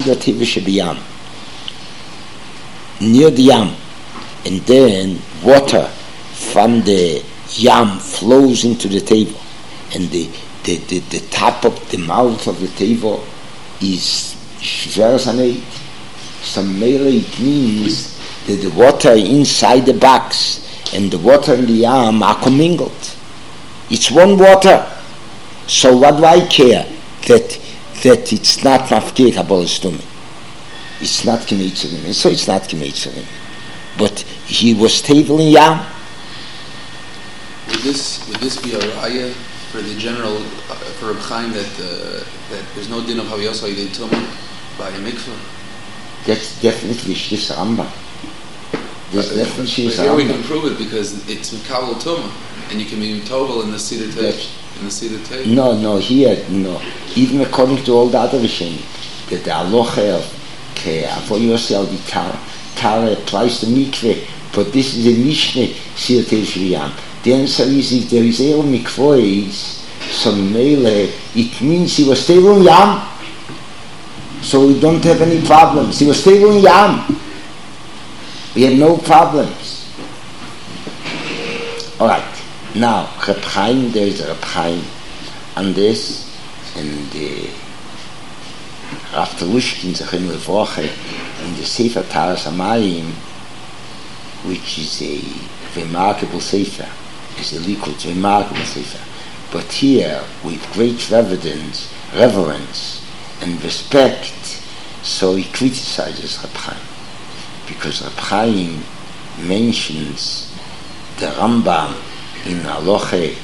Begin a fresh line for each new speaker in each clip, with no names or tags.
the Tivish Biyam, near the Yam, and then water from the Yam flows into the table, and the top of the mouth of the table is Shveras Haneit. So mainly it means that the water inside the box and the water in the Yam are commingled. It's one water. So what do I care that it's not mafkir kabolistumim? It's not kimitzurim, so it's not kimitzurim. But he was stable in Yam.
Would this be a raya for the general for Reb Chaim that there's no din of haviyos ha'idei tumah by a mikveh?
That's definitely Shlis Rambam.
But here we can prove it because it's Mikabel Tumah, and you can be Tovel in the Seder Teich. No. Even according to all the other Rishonim, that the Aloha of Avo Yosel the Tara applies to Mikveh, but this is a Mishneh Seder Teich Yam. The answer is if there is El Mikvois, so Mele, it means he was stable in Yam. So we don't have any problems. He was stable in Yam. We have no problems. All right. Now, Reb Chaim, there is a Reb Chaim on this, and Rav Terushkin, Zechim Levroche, in the Sefer Taras Hamayim, which is a remarkable Sefer, is a liquid, remarkable Sefer. But here, with great reverence, and respect, so he criticizes Reb Chaim, because Reb Chaim mentions the Rambam in Aloche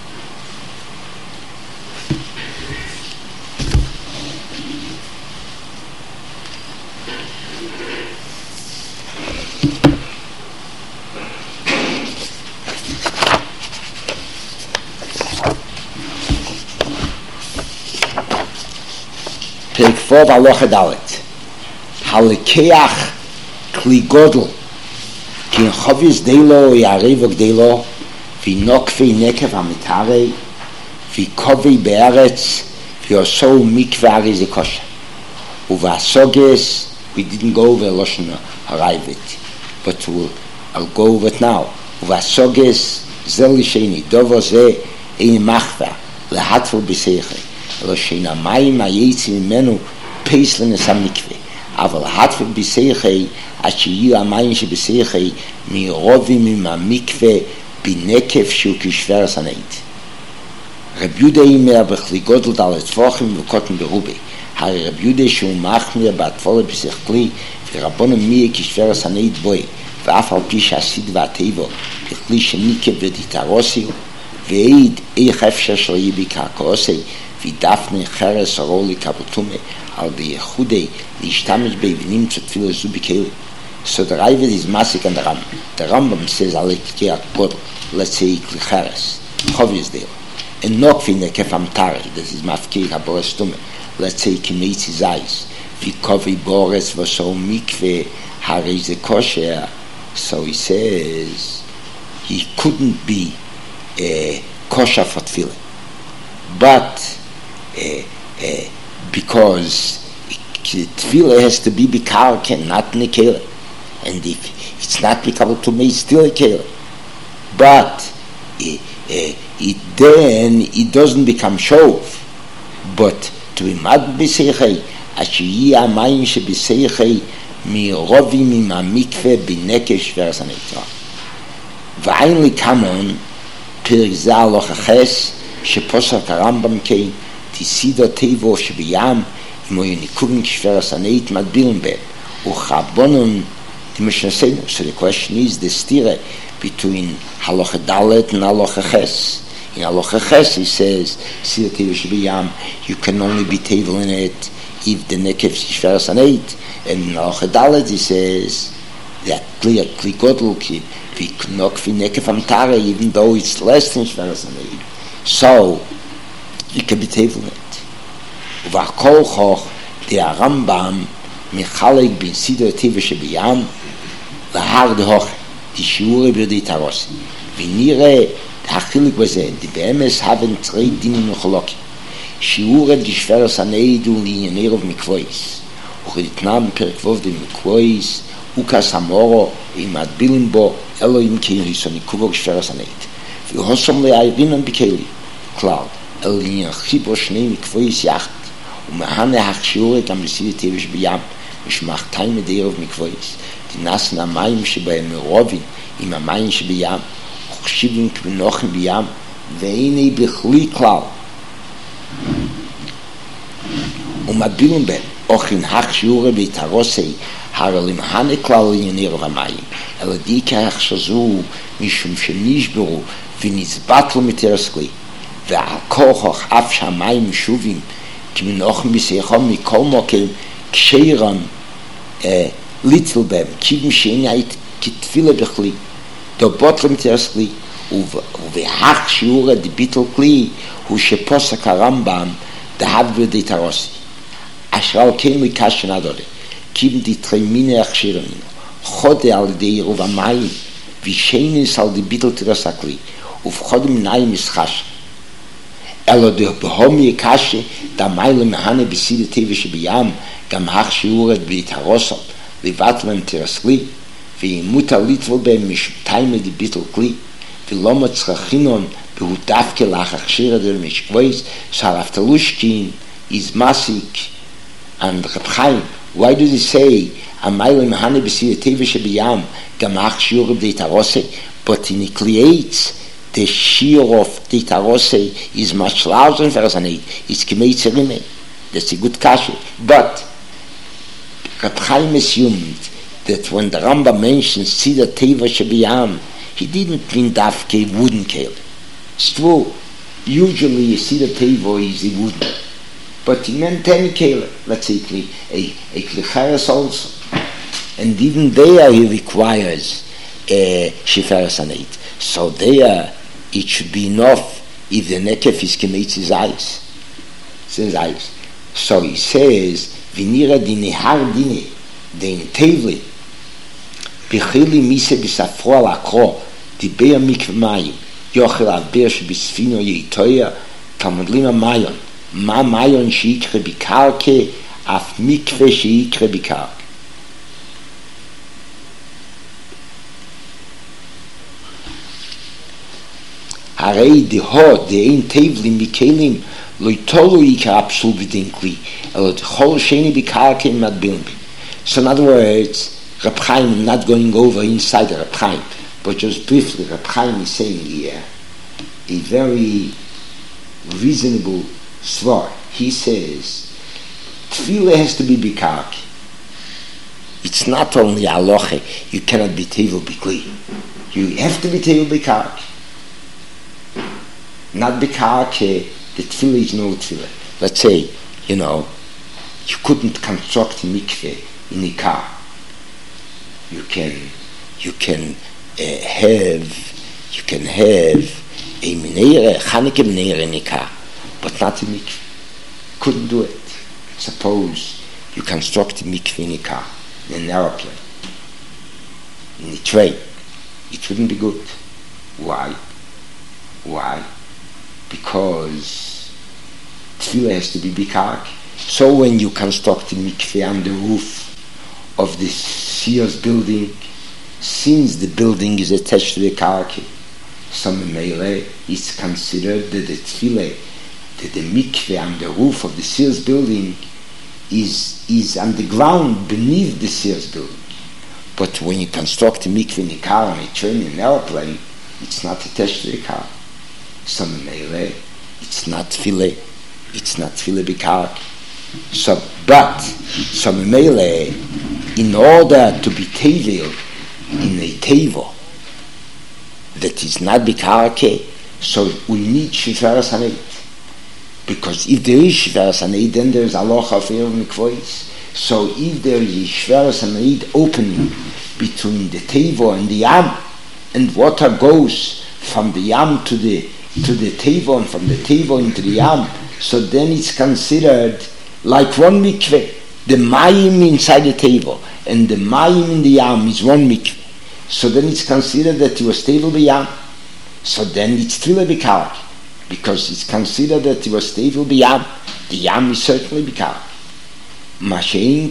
Perek 4 Aloche Dalet Halekeach Kli Godel Kin Chovis Deilo Yarevok Deilo Vinokvei Nekev Amitare Vikovei Be'eretz V'osou Mikveh Arize Kosher Uvasoges, we didn't go over Loshen Harayvet, but I'll go over it now. Uvasoges Zel Lisheni Dovo Ze Ein Machva Lehatful B'Seichei Lo Sheina Mayim Hayetzi Mimenu Peis Lenes HaMikveh אבל Hatful B'Seichei Asher Yiyu Hamayim Sheb'Seichei Mi'rovim Im HaMikveh B'Nekev Shu Kishveras Haneit Reb Yudah Imer B'Chli Godel Dalet Tvochim V'Kotten Berubei הרי רב יהודה שהוא מחמיר בהתפולה בשכלי ורבונו מיה כשפרס הנאית בוי ואף על פי שהסיד והטבו בכלי שניקה ודתרוסיו ועיד איך אפשר שלא יהיה בקרקעוסי ודפני חרס הרולי כבותומה על בייחודי להשתמש באבנים תפילה זו בכלי. So the Ravid is Masik and the Rambam. The Rambam says Alekiyat Godel, let's say Kli Cheres, Chovius Deo, and not Fine Kefam Tari, that is Mafkir HaBores Tume. Let's say Kimetzi Zayis, Vikovi Boris Vosou Mikveh Harize Kosher. So he says he couldn't be kosher for tefillah, but because tefillah has to be bikarken, not nekele, and if it's not bikabel to me, it's still a kele. But then it doesn't become shov, but to imad b'seichei asher yih hamayim sheb'seichei mi'rovim im hamikveh b'nekeh shveras haneit. V'ayin likamon perek zeh halacha ches sheposach harambam kein tisido tevo sheb'yam imo yonikurim k'shveras haneit madbilim beh uchabonon timeshnaseinu. So the question is the stira between halacha dalet and halacha ches. In Halacha Ches, he says, Seder Tevo Sheb'Yam, you can only be table in it if the Nekev Shveras Haneit. And in Halacha Dalet, he says that Kli Godel V'Nokvi Nekev Amtare, even though it's less than Shveras Haneit. So, you can be table in it. Uv'Kol Choch, the Rambam, Michalek bin Seder Tevo Sheb'Yam, V'Har D'Hoch, die Shiure B'Yodei Tarosi. V'Nire Achilik b'zeh, die BMS haben drei Dinim Mecholokim. Shiure die Shveras Haneit und Inyanerov Mikvois.
וכדתנם פרק ו' דמקוויס, אוקס המורו, עם הדבילים בו, אלוהים כיריסו ניקובו שפרס הנית. והוסום להירינן בכלי, כלל, אלוהים חיבו שני מקוויס יחד, ומהנה הכשיורי גם בסידי טבש בים, ושמחתיים מדערב מקוויס, תנסן המים שבהם מרובין עם המים שבים, וחשיבים כבנוחים בים, והנה בכלי כלל. ומדבילים בהם, אוכין הכשיורי בהתרוסי, הרלים הנכלל לענייני רב המים, אלא דיקה שזו משום שנשברו ונצבטלו מתרס כלי, ועל כוח אף שהמים שובים כמנוחם בשיחום מכל מוקם כשרם ליטל בהם, כיוון שאין היית כתפילה בכלי, דובוטלו מתרס כלי, ובהך שיעור דביטל כלי הוא שפוסק הרמב"ם דהב ודתרוסי, אשר על כן לקשן הדודה, כיוון דתרמיני הכשיר ממנו, חודה על ידי עירוב המים, ושנס על דביטל תרס הכלי, ובחוד מנאי מסחש, אלא בהום יקשה דמיילה מהנה בסיד הטבע שבים, גם הך שיעורת בהתרוסל, לבטלם תרס כלי, וימות הליטבל בהם משותיים דביטל כלי, ולא מצרכינון בהוא דווקא לך הכשיר הדל משקוויס, שהרפתלושקין is Masik and Reb Chaim. Why does he say Amayla Mahane B'Sir Teva Shebiyam Gamach Shiur of Deitarose, but he creates the Shiur of Deitarose is much larger than Verzanei. It's K'mei Tzerime. That's a good kasha. But Reb Chaim assumed that when the Rambam mentions Sida Teva Shebiyam, he didn't mean Dafke wooden kale. It's true. Usually a Sida Teva is a wooden. But he meant any kale, let's say a klicheres also. And even there he requires shiferes aneit. So there it should be enough if the nekef is kemetz his eyes. So he says, Vinira dine har dine, den tevli, bichili mise bisafro al akro, dibeya mikve mayim, yochel avber shebisfino yeitoya, tamudlima mayon, מה מיון שיקרה בקרקע, אף מקווה שיקרה בקרקע. הרי דהוד, דאין תבלים בכלים, לא יתולו עיקר הפסול בדין כלי, אלא דכל שני בקרקע מדבילים בי. So in other words, Reb Chaim, I'm not going over inside Reb Chaim, but just briefly, Reb Chaim is saying here a very reasonable svar. He says tefillah has to be bikarki. It's not only aloche, you cannot be tevel bikli. You have to be tevel bikarki. Not bikarki, the tefillah is no tefillah. Let's say, you couldn't construct a mikveh in a car. You can have a minere, Chanukah minere in a car, but not a mikveh. Couldn't do it. Suppose you construct a mikveh in a car, in an aeroplane, in a train. It wouldn't be good. Why? Because tefillah has to be bikarki. So when you construct a mikveh on the roof of the Sears building, since the building is attached to the karki, some meile is considered that the tefillah, that the mikveh on the roof of the Sears building is on the ground beneath the Sears building. But when you construct a mikveh in a car, on a train, in an airplane, it's not attached to the car. Some meile, it's not tefillah bikarki. So, but some meile, in order to be tevel in a tevel that is not bikarki, so we need shiferes haneit. Because if there is shiferes haneit, then there is aloha of erev mikvois. So if there is shiferes haneit opening between the tevel and the yam, and water goes from the yam to the tevel, and from the tevel into the yam, so then it's considered like one mikveh. The mayim inside the tevel and the mayim in the yam is one mikveh. So then it's considered that you was tevel b'yam. So then it's tefillah bikarki, because it's considered that you was tevel b'yam. The yam is certainly bikarki. Mashen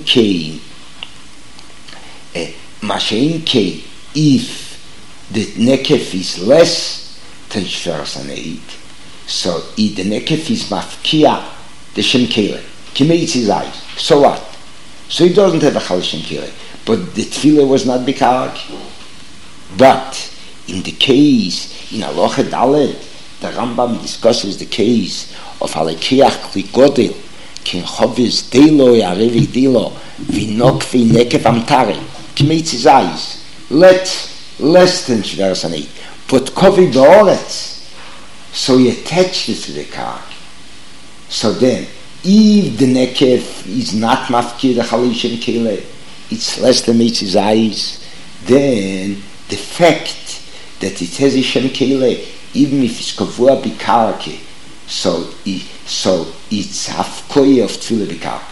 K, if the nekef is less than Shveras Haneid, so if the nekef is mafkia, the Shem Kele, Kimeitz his eyes, so what? So he doesn't have a Chal Shem Kele, but the Tefillah was not B'Karki. But in the case, in Aloha Dalet, the Rambam discusses the case of Alekeach Kli Godel, Kin Chovis Delo Yarevi Delo, Vinokvi Nekef Amtare, Kimeitz his eyes, less than Shveras Haneid, but Kovi Be'oretz, so he attached it to the Kark. So then, if the Nekef is not Mafkir the Chal Shem Kele, it's less than his eyes, then the fact that it has a Shem Kele, even if it's Kavua B'Karki, so it's Hafkoye of Tefillah B'Karki.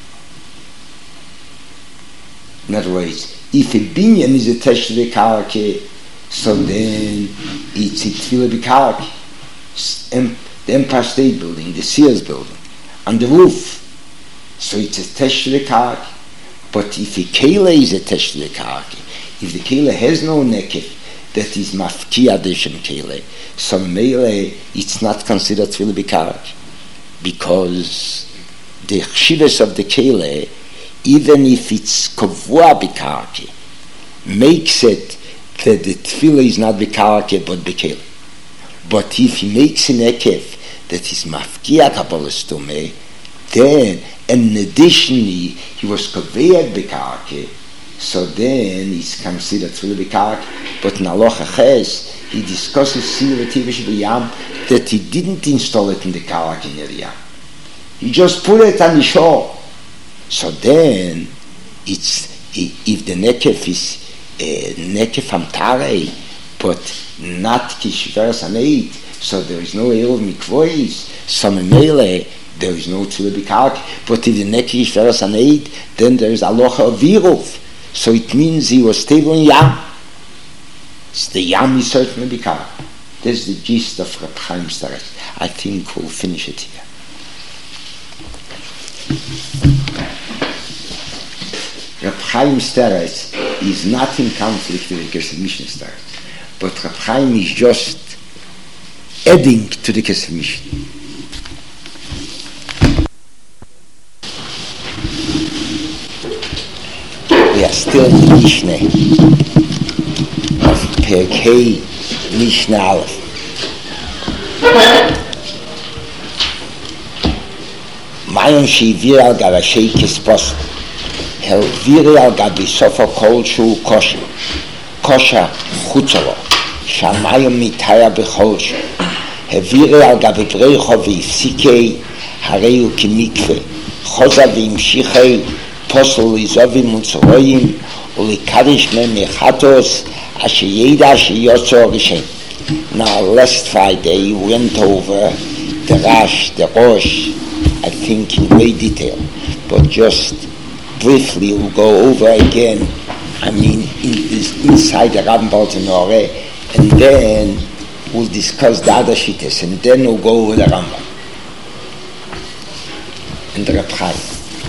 In other words, if a binyan is attached to the Karki, so then it's a Tefillah B'Karki. The Empire State Building, the Sears Building, on the roof, so it's attached to the Karki. But if a Kele is attached to the Karki, if the Kele has no nekef that is mafkia the Shem Kele, so Mele it's not considered Tefillah B'Karki, because the chshivas of the Kele, even if it's Kavua B'Karki, makes it that the Tefillah is not B'Karki but B'Kele. But if he makes an nekef that is mafkia Kabbalah Stomeh, then, and additionally, he was Kaveh B'Karki, so then he's considered Tefillah B'Karki. But in Aloha Ches, he discusses Sila Tivish B'Yam that he didn't install it in the Karki in the Yam. He just put it on the shore. So then, it's, if the nekef is nekef Amtarei, but not Kishveras Haneid, so there is no Eruv Mikvois, so Mele, there is no Tefillah B'Karki. But if the nekef is Kishveras Haneid, then there is Aloha of Eruv. So it means he was stable in Yam. So the Yam is certainly B'Karki. That's the gist of Reb Chaim Steretz. I think we'll finish it here. Reb Chaim Steretz is not in conflict with the Kesef Mishnah Steretz, but Reb Chaim is just adding to the Kesef Mishnah. We are still in the Mishnah of Perkei Mishnah Aleph. Mayon she'ivir al gav hasheikes posel, helviri al gav bisofa kol shu kosher, kosher chutzalo, shamayim mitaya bechol shu, helviri al gav breicho v'ifsikei hareyu kimikve, choza v'imshichei posel lizovim utzoroyim, ulikadish me mechatos, asher yeda asher yotzo rishem. Now last Friday we went over the Rash, the Rosh, I think in great detail, but just briefly we'll go over again, inside the Rambam Tenore, and then we'll discuss the other shittas, and then we'll go over the Rambam and the Reb Chaim.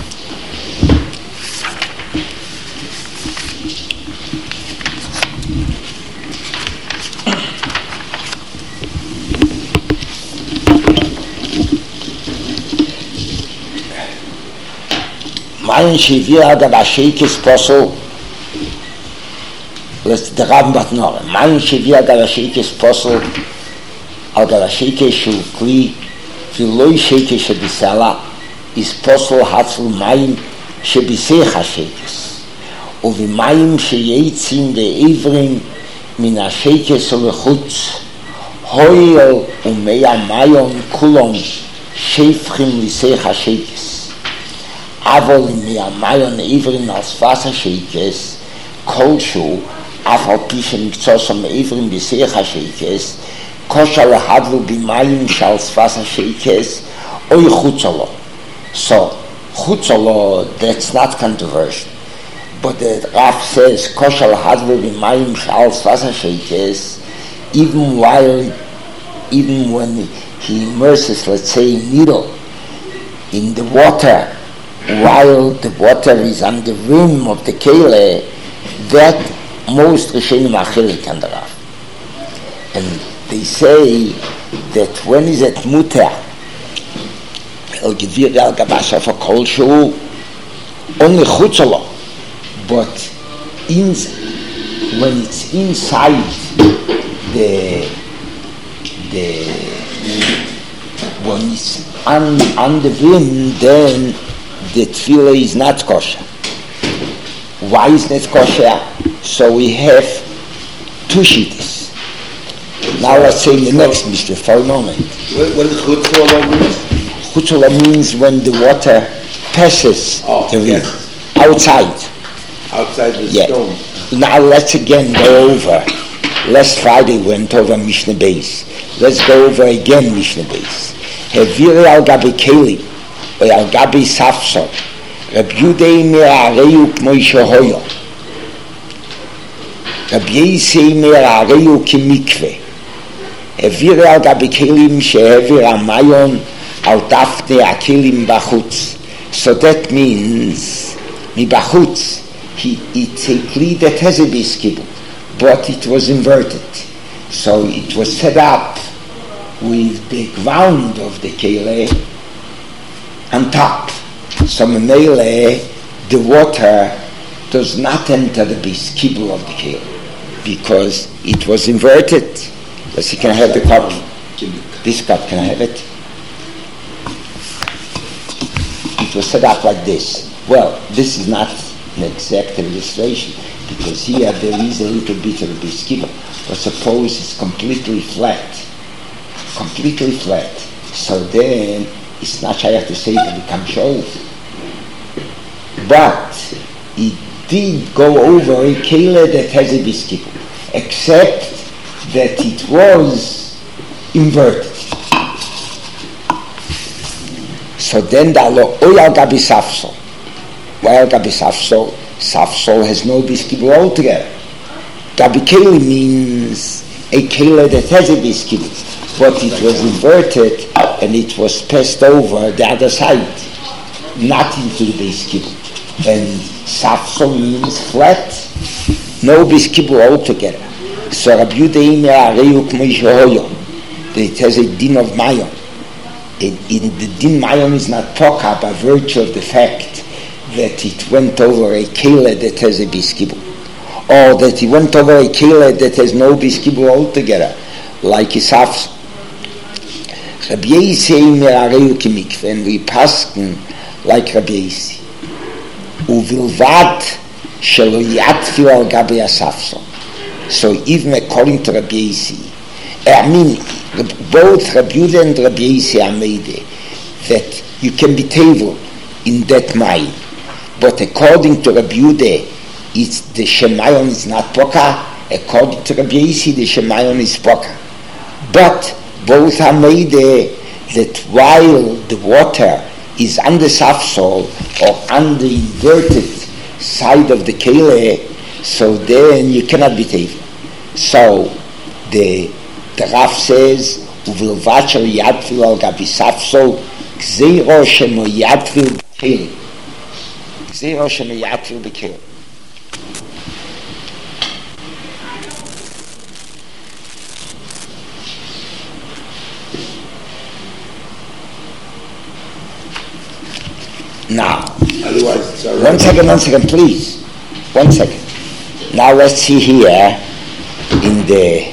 Mayan Shivir Agav Hasheikes Posel, let's the Rambam Tenore. Mayan Shivir Agav Hasheikes Posel, Agav Hasheikes Shu Kli, V'loi Sheikes Shebisela, is Posel Hatzul Mayim Shebiseich Hasheikes, Uvimayim Sheyetzim De'ivrim Min Hasheikes Olechutz, Hoyel Umeya Mayon Kulon Sheifchim Liseich Hasheikes. אבל מהמיון עברים על ספס השקס, כלשהו, אף על פי שמקצועם עברים בשיח השקס, כושר להדלו במים שעל ספס השקס, או חוצה לו. So, חוצה לו, that's not controversial. But the Rav says, כושר להדלו במים שעל ספס השקס, even when he immerses, let's say, a needle in the water, while the water is on the rim of the kele, that most Rishonim achilik on the Rav. And they say that when is it muter, el gevir al gabasha for kol shu, only chutzalo, but when it's inside when it's on the rim, then the tefillah is not kosher. Why is not kosher? So we have two shittas. Now let's say in the next Mishnah for a moment.
What does chutzala mean?
Chutzala means when the water passes the rim, outside
the stone.
Now let's again go over. Last Friday we went over Mishnah Beis. Let's go over again Mishnah Beis. Heviri al gabi keli, or al gabi safsor, Rabbi Yudei me'areyu k'moi shehoyo, Rabbi Yisei me'areyu k'mikve, Heviri al gabi kelim shehevir amayon al tafne akelim bachutz. So that means, mi bachutz, it's a kli that has a biskibul, but it was inverted. So it was set up with the ground of the kele on top. So memele, the water does not enter the biskibul of the kele because it was inverted. Yes, you can have the cup. This cup, can I have it? It was set up like this. Well, this is not an exact illustration because here there is a little bit of a biskibul. But suppose it's completely flat. So then it's not shaykh to say it becomes shov. But it did go over a kele that has a biskibul, except that it was inverted. So then the law oyal gabi safsol. Why al gabi safsol? Safsol has no biskibul altogether. Gabi kele means a kele that has a biskibul, but it was inverted and it was passed over the other side, not into the biskibul. And safsol means flat, no biskibul altogether. So Rabbi Yudei me'areyu k'moi shehoyo, it has a din of mayon. In the din mayon is not poka by virtue of the fact that it went over a kele that has a biskibul, or that it went over a kele that has no biskibul altogether, like Isafs. Rabbi Yisei me'areyu k'mikve, and we pasken like Rabbi Yisei. Uvilvat shelo yatfil al gabi asafso. So even according to Rabbi Yisei, both Rabbi Yehuda and Rabbi Yisei are made that you can be table in that mine. But according to Rabbi Yehuda, it's the Shemayon is not poka. According to Rabbi Yisei, the Shemayon is poka. But both are made that while the water is on the safsol or on the inverted side of the kele, so then you cannot be table. So the Rav says, "Uvilvachal yadfil al gabi safsol, gzeiro shemo yadfil b'keli, gzeiro shemo yadfil b'keli." Now,
otherwise it's all right.
One second, please. 1 second. Now let's see here in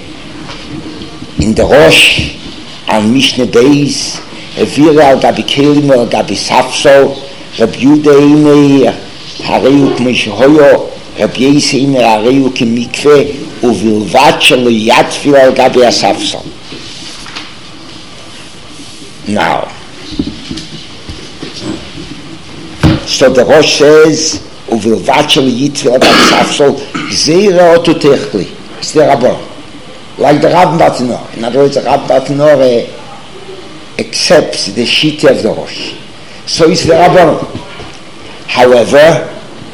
the Rosh and Mishnah Beis, Evira al gabi kelim al gabi safso, Rabbi Yudei meir hareyu k'moi shehoyo, Rabbi Yisei meir hareyu k'mikve, uvilvat shelo yatfil al gabi asafso. Now, so the Rosh says, uvilvat shelo yatfil al gabi asafso, gzeira oto techli. It's the Rabbon. Like the Rav Bartenura. In other words, the Rav Bartenura accepts the Shita of the Rosh. So it's the Rabbon. However,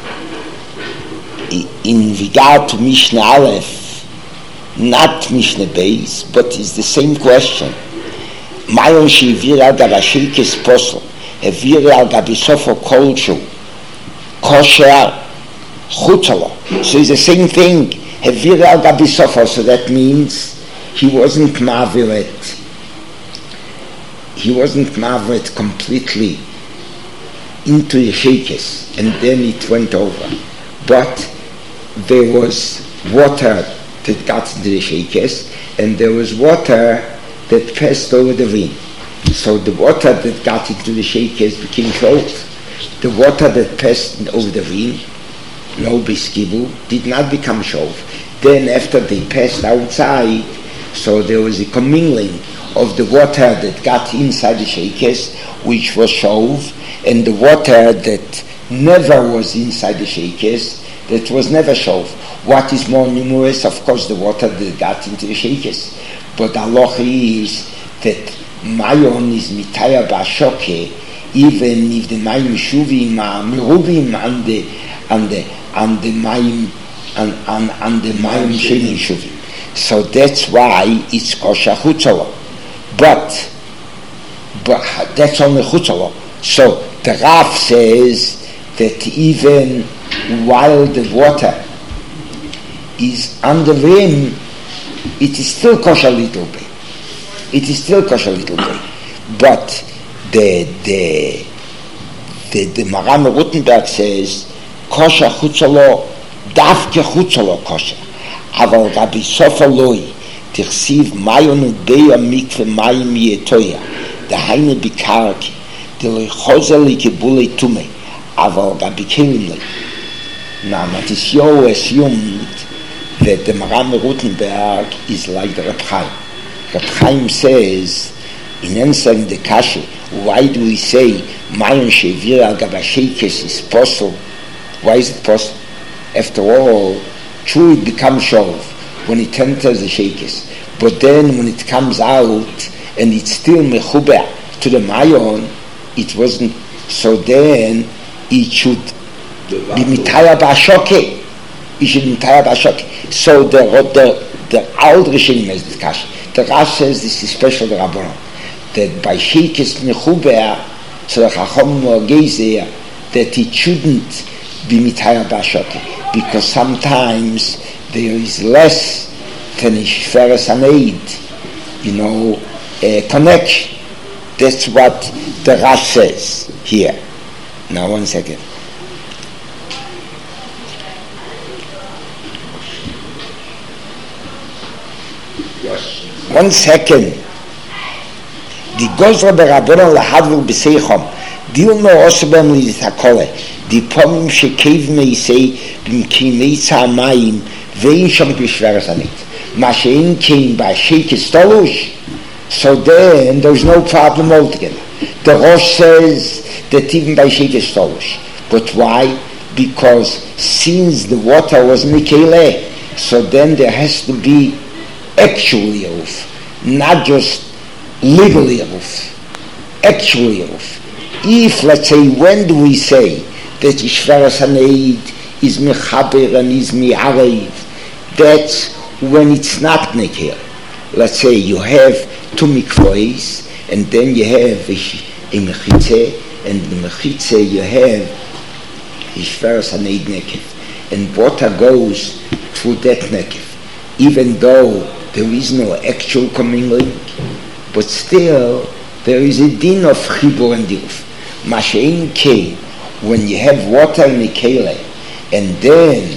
in regard to Mishnah Aleph, not Mishnah Beis, but it's the same question. Mayon she'ivir al gavashikis posel, Eviri al gabi sofo kolshu, kosher chutzalo. So it's the same thing. Eviri al gabi sofo. So that means he wasn't maviret. He wasn't maviret completely into the shakes, and then it went over. But there was water that got into the shakes, and there was water that passed over the vein. So the water that got into the shakes became shov. The water that passed over the vein, no biskibu, did not become shov. Then after they passed outside, so there was a commingling of the water that got inside the shakes, which was shov, and the water that never was inside the shakes, that was never shov. What is more numerous? Of course, the water that got into the shakes. But the halacha is that mayon is mitaya ba'ashoke, even if the mayim shuvim are merubim and the mayim and the mayim shenim shuvim. So that's why it's kosher chutzalo. But that's only chutzalo. So the Rav says that even while the water is on the rim, it is still kosher little bit. It is still kosher little bit. But the Maram Rutenberg says kosher chutzalo, davke chutzalo kosher. Aval Rabbi Sofa loi tichsiv mayon udeya mikve mayim yetoya dahaine bikarki deloi chozeli kibulei tume aval Rabbi Kelim. Now Matisyahu assumed that the Maram Rutenberg is like the Reb Chaim. Reb Chaim says, in answering the kasha, why do we say mayon shevir al gabashekes is possible? Why is it possible? After all, true, it becomes shov when it enters the shekes, but then when it comes out and it's still mechuber to the mayon, it wasn't. So then it should be mitaya ba'ashoke. It should be mitaya ba'ashoke. So the old Rishonim has this kasha. The Rav says this is special the Rabbanon, that by shekes mechuber, so the Chacham Gezer, that it shouldn't be mitaya ba'ashoke, because sometimes there is less than a shveres haneid, connection. That's what the Rav says here. Now 1 second. Yes. 1 second. The Gozra B'Rabbanon lahadvul b'seichom dilno osbem litakole the pomim shekev meisei b'mkimei tza'amayim vein shom b'shveres haneit mashein came by shekes tolush. So then there's no problem altogether. The Rosh says that even by shekes tolush. But why? Because since the water was mikele, so then there has to be actually a roof, not just legally a roof, actually a roof. If, let's say, when do we say that Shveres Haneid is mechaber and is mi'arev? That's when it's not nekel. Let's say you have two mikvois, and then you have a mechitze, and the mechitze you have Shveres Haneid nekev, and water goes through that nekev, even though there is no actual commingling, but still there is a din of chibur and diruf. Mashein came when you have water in the kele, and then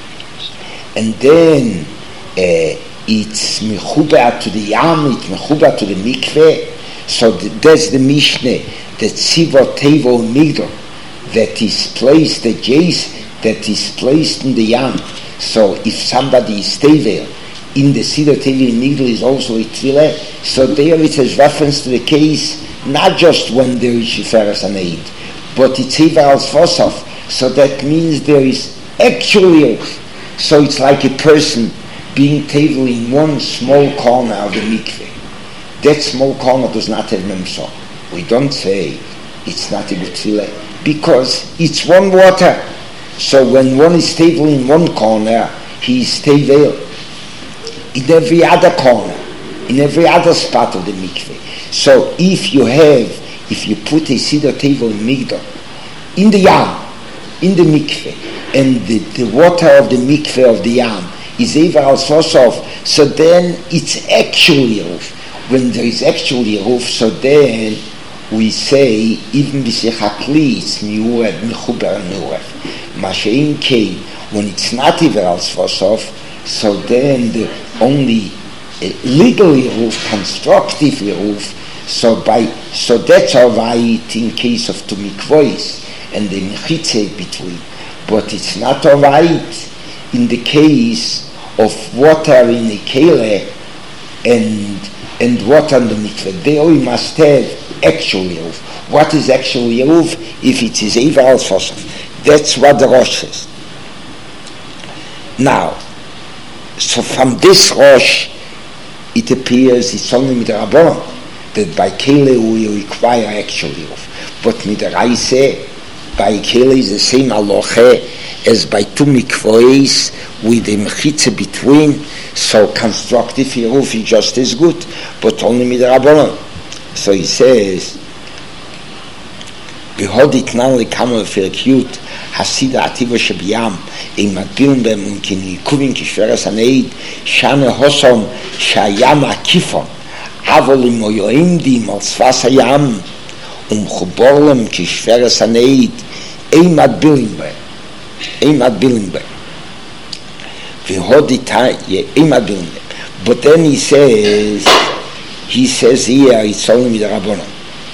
it's mechuba to the yam, it's mechuba to the mikveh. So that's the Mishnah that Siva Tevo Migdal that is placed, the jace that is placed in the yam. So if somebody is tevel in the Siddur Tevi Migdal is also a tefillah. So there it has reference to the case not just when there is Shveres Haneid, but it's Hiva al Sfosov. So that means there is actually so it's like a person being tevel in one small corner of the mikveh. That small corner does not have memso. We don't say it's not a good tefillah because it's one water. So when one is tevel in one corner, he is tevel in every other corner, in every other spot of the mikveh. So if you have if you put a Siddur Teva in Migdal, in the Yam, in the mikveh, and the water of the mikveh of the Yam is Eivar al Sosov, so then it's actually Yeruf. When there is actually Yeruf, so then we say, even B'Sechakli, it's Miurev, Mechuber Miurev. Mashein Kei, when it's not Eivar al Sosov, so then the only legal Yeruf, constructive Yeruf, so that's all right in case of two mikvois and the mechitze between, but it's not all right in the case of water in a kele and water in the mikveh. There we must have actual Yeruv. What is actual Yeruv? If it is Eivar al Sosov. That's what the Rosh says. Now, so from this Rosh, it appears it's only with the Rabbanon that by kele we require actual Yeruv. But with the Raise, by kele is the same aloche as by two mikvois with the mechitze between, so constructive Yeruv is just as good, but only with the Rabbanon. So he says, Behod itnan lekama v'ferkiyut hasida ativa shebiyam im matbilin bem und kinikuvin kishveres haneid shane hosom shayam akifon avol im oyoimdim al sfas hayam chuborlem kishveres haneid ein matbilin bem v'hod itay ein matbilin bem. But then he says here it's only with the Rabbanon.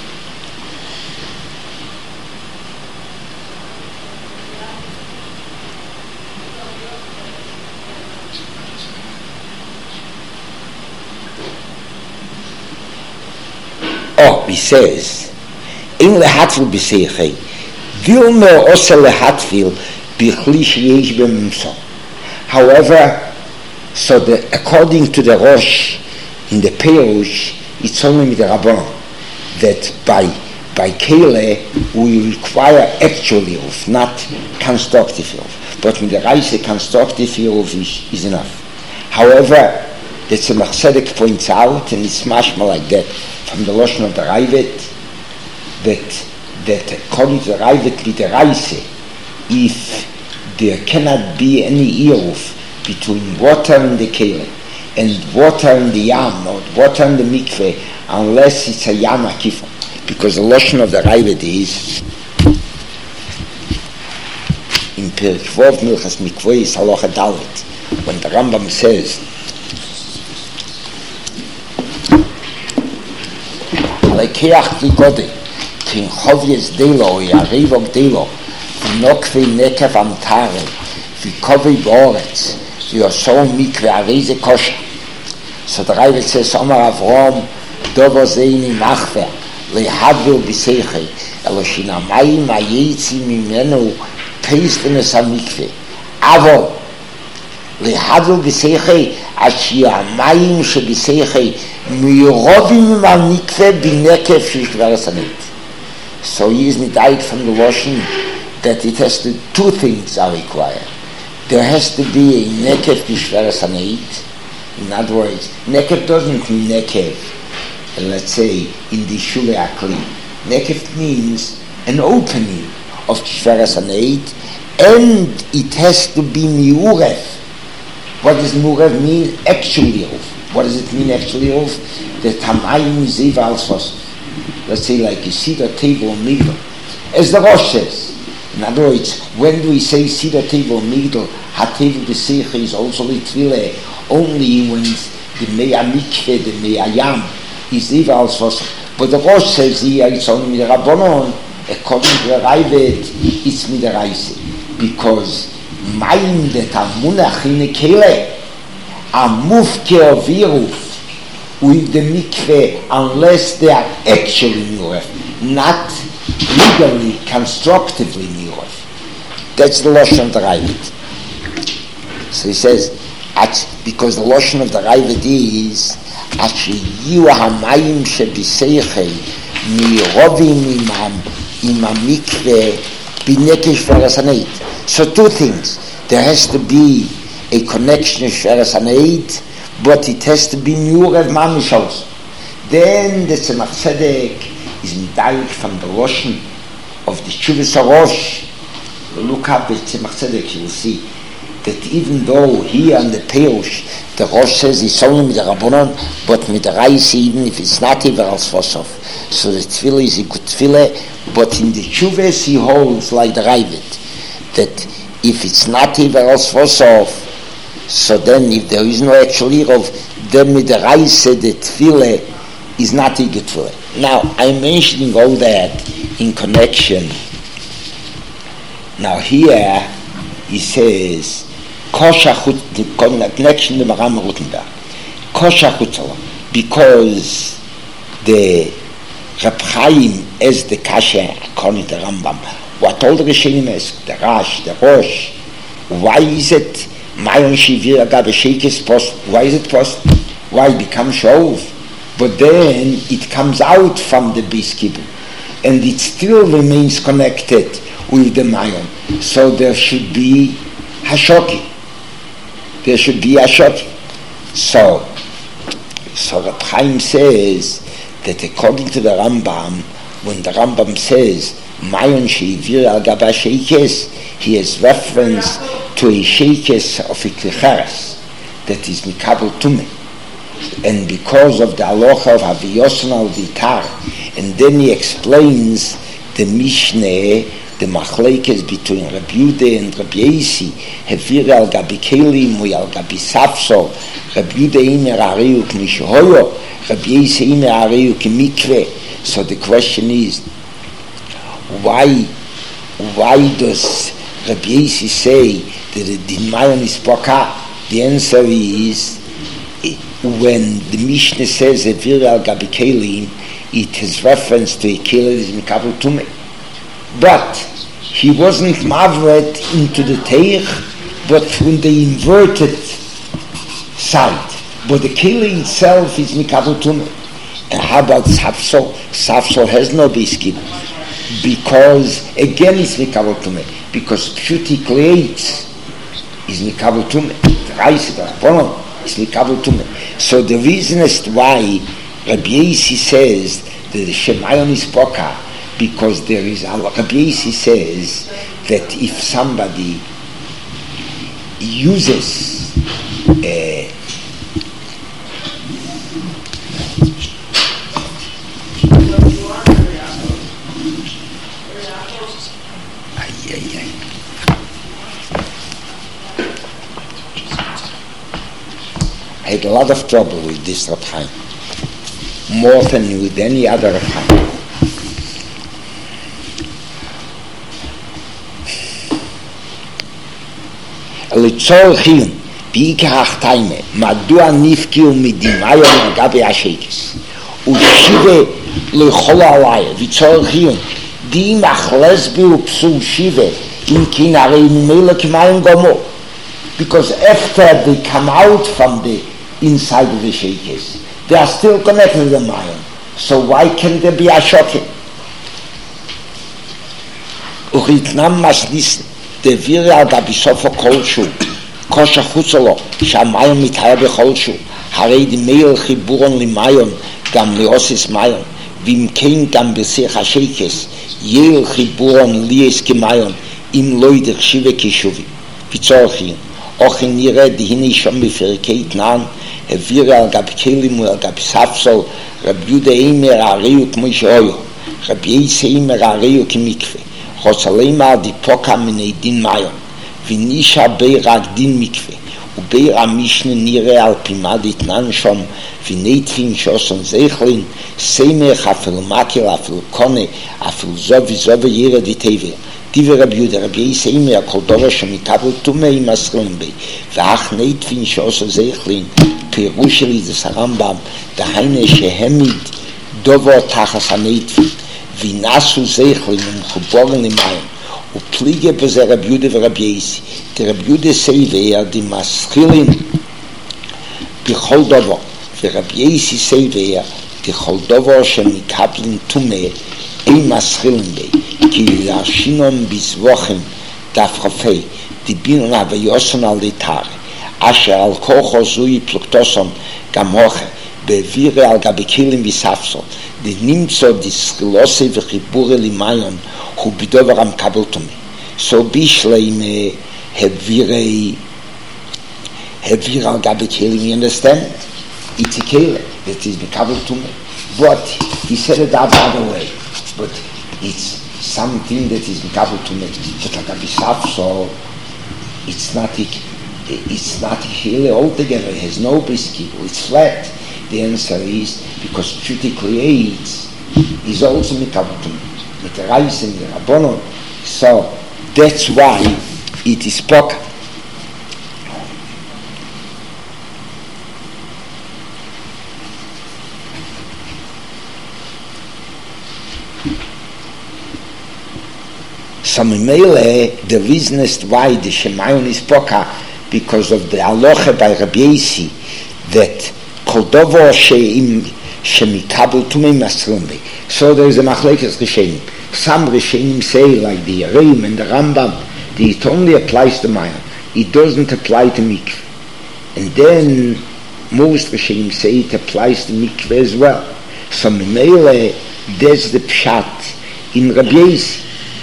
He says, in lehatfil b'seichei, vilmer osa lehatfil b'chli sheyesh b'mimso. However, so according to the Rosh in the Perush, it's only with the Rabbanon that by kele we require actual Yeruv, not constructive Yeruv. But with the Raise, constructive Yeruv is enough. However, that's a Machzedek points out, and it's mashma like that from the Lashon of the Raivet, that according to the Raivet with the Raise, if there cannot be any Yeruv between water in the Kele and water in the Yam, or water in the Mikveh, unless it's a Yam Akifon. Because the Lashon of the Raivet is, in Perek Vov Milchas Mikveh, Halacha Dalet, when the Rambam says, Lekeach Kigode, King Chovyes Delo, Yarivok Delo, Nokve Nekev Amtare, Vikovi Boretz, Yosom Mikve Areze Kosha. So the Raivet says, Omar Avrom, Dovo Zeini Machver, Lehadvil Biseiche, Eloshinamayim Ayetzi Mimenu, Peisvenes HaMikve. Avon, Lehadvil Biseiche, Ashiyamayim Shebiseiche, Mirobim Mamikve Binekev Shishveres Haneit. So he is medayik from the Lashon that it has to, two things are required. There has to be a Nekev Shishveres Haneit. In other words, Nekev doesn't mean Nekev, let's say, in the Shule Akli. Nekev means an opening of Shishveres Haneit, and it has to be Miurev. What does Miurev mean? Actually Yeruv. What does it mean actually Yeruv? The Tamayim is Eivar al Sosov. Let's say like you see the table of Migdal. As the Rosh says, in other words, when do we say see the table of Migdal, HaTevel B'Seichei is also Litvile, only when the Mea Mikveh, the Mea Yam, is Eivar al Sosov. But the Rosh says here it's only with the Rabbanon, according to the Raivet, it's with the Raise. Because Mayim that Amunach in the Kele, a mufke of Yeruv with the mikveh unless they are actually Miurev, not legally, constructively Miurev. That's the Lashon of the Raivet. So he says, because the Lashon of the Raivet is Ashiyu hamayim shebiseichei mirovim imam mikveh binekesh shveres haneit. So two things. There has to be a connection of Shveres Haneit, but it has to be Miurev Mamish also. Then the Tzemach Tzedek is in direct from the Loshen of the Chuvas HaRosh. Look up at Tzemach Tzedek, you will see that even though here on the Peush, the Rosh says it's only with the Rabbanon, but with the Reis, even if it's not even als Fosof. So the Tefillah is a good Tefillah, but in the Chuvas he holds like the Ravid, that if it's not even als Fosof, so then if there is no actual Irov, then with the Reis, the Tefillah is not a good Tefillah. Now, I'm mentioning all that in connection. Now here he says the connection to Maram Rutenberg Kosha Chutzala, because the Reb Chaim as the Kasha according to Rambam, what all the Rishonim is, the Rash, the Rosh, why is it Mayon Shivir Agav Sheikes post? Why is it post? Why it becomes Shov? But then it comes out from the Beis Kibbutz and it still remains connected with the Mayon. So there should be Hashoki. There should be Hashoki. So Reb Chaim says that according to the Rambam, when the Rambam says Mayon Sheivir al Gaba Sheikes, he has reference to a Sheikes of a Klicheres that is Mikabel Tumeh. And because of the Aloha of Haviyosan al Vitar, and then he explains the Mishneh, the machlekes between Rabbi Yehuda and Rabbi Yosi, Hevir al Gabi Kelim or al Gabi Safso, Rabbi Yehuda imer Ariu k'mishoyo, Rabbi Yosi imer Ariu k'mikve. So the question is, why does Rabbi Yosi say that the Din Mayon is Poka? The answer is, when the Mishnah says Hevir al Gabi Kelim, it has reference to a Kelim is Mikabel Tumeh. But he wasn't mavret into the teich, but from the inverted side. But the keli itself is mikabel tumeh. And how about Safsol? Safsol has no Beis Kibbutz, because again it's mikabel tumeh. Because pshuti kleitz is mikabel tumeh. The Reis, the Rabbanon is mikabel tumeh. So the reason as to why Rabbi Yosi says that the Shemayon is poka, because there is Rabbi Yosi says that if somebody uses I had a lot of trouble with this Reb Chaim, more than with any other Reb Chaim. ליצור חיון בעיקר החתיימה מדוע נפקיעו מדמיון לגבי השקס ושיבה לכל עליי ויצור חיון די מחלס בי ופסול שיבה אם כן הרי ממילא כמיים גומו, because after they come out from the inside of the shakes they are still connected to the mayon, so why can there be a shocking? וכתנם משניסן דביר על בסופו כלשהו כושר חוצה לו שהמיון מתאר בכלשהו, הרי דמייל חיבורון למיון גם לאוסיס מיון, ואם כן גם בשיח השקס יל חיבורון ליאס כמיון אם לא ידחשיבה כשובי וצורכים אוכן נראה דהנה שום בפרקי תנן הביר על גבי כלים ועל גבי ספסול רבי יהודה אימר הריו כמו שאויו רבי יסי אימר הריו כמקווה חוצלמה דיפוקה מני דין מיון ונישה בי רק דין מקווה וביר המשנה נראה על פימה דתנן שום ונתפין שוסון זכלין סמך אפילו מקל אפילו קונה אפילו זוב ירד וטבע דיבר רבי יהודה רבי יסי אימר כל דובר שמקבל תומה עם הסכלים בי ואך נתפין שוסון זכלין פירוש שלי זה הרמב"ם דהיינה שהמיד דובר תחס הנתפין וינעשו זכלים ומחוברים למים ופליגה בזה רבי יהודה ורבי יסי דרבי יהודה סייבר דמסכילים בכל דבר ורבי יסי סייבר דכל דבר שמקבלים תומה אין מסכילים בי כי להשינום בזבוחים דף חפי דיבינון הוויוסון על ליטר אשר על כוחו זוי פלוקטוסון גם הוכה באווירה על גבי כלים וספסול, דנמצא דיסקלוסי וחיבורי לימיון, הוא בדובר המקבל תומי. So בשלם העביר על גבי כלים, you understand? It's a kele that is מקבל תומי. But he said it the other way. But it's something that is מקבל תומי. But על גבי ספסול, it's not a kele altogether. It has no biskill. It's flat. The answer is because critically AIDS is also מקבל תומי. Mit der Reis in der Rabbonon. So that's why it is poka. So Mimele, the reason is why the Shemayon is poka, because of the halacha by Rabbi Yossi that kol dovo shemikabel tumei masrumbi. So there is a machlekes rishenim. Some rishenim say, like the Yerim and the Rambam, that it only applies to Mayon. It doesn't apply to mikveh. And then most rishenim say it applies to mikveh as well. So Mimele, there's the pshat in Rabbi Yossi.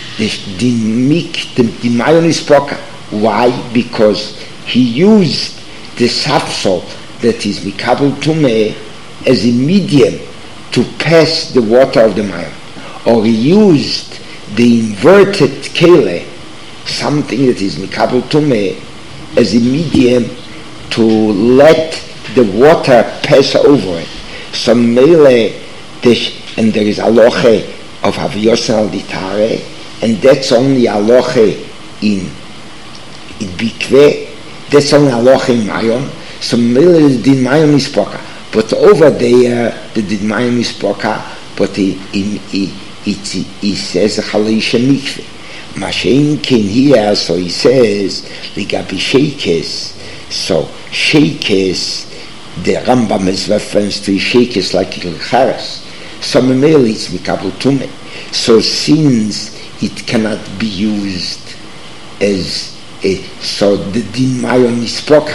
The Mayon is poka. Why? Because he used the sapsol that is mikabel tumeh as a medium to pass the water of the Mayon. Or he used the inverted kele, something that is mikabel tumeh, as a medium to let the water pass over it. So mele, and there is aloche of Havyosen al ditare, and that's only aloche in Bikve, that's only aloche in Mayon. So the din Mayon is poka. But over there, the din Mayon is poka, but he says Chalisha Mikve. Mashen ken here, so he says, Ligabi Sheikes. So Sheikes, the Rambam is reference to Sheikes like Ilcharas. So Memel it's Mikabel Tume. So since it cannot be used as a, so the din Mayon is poka.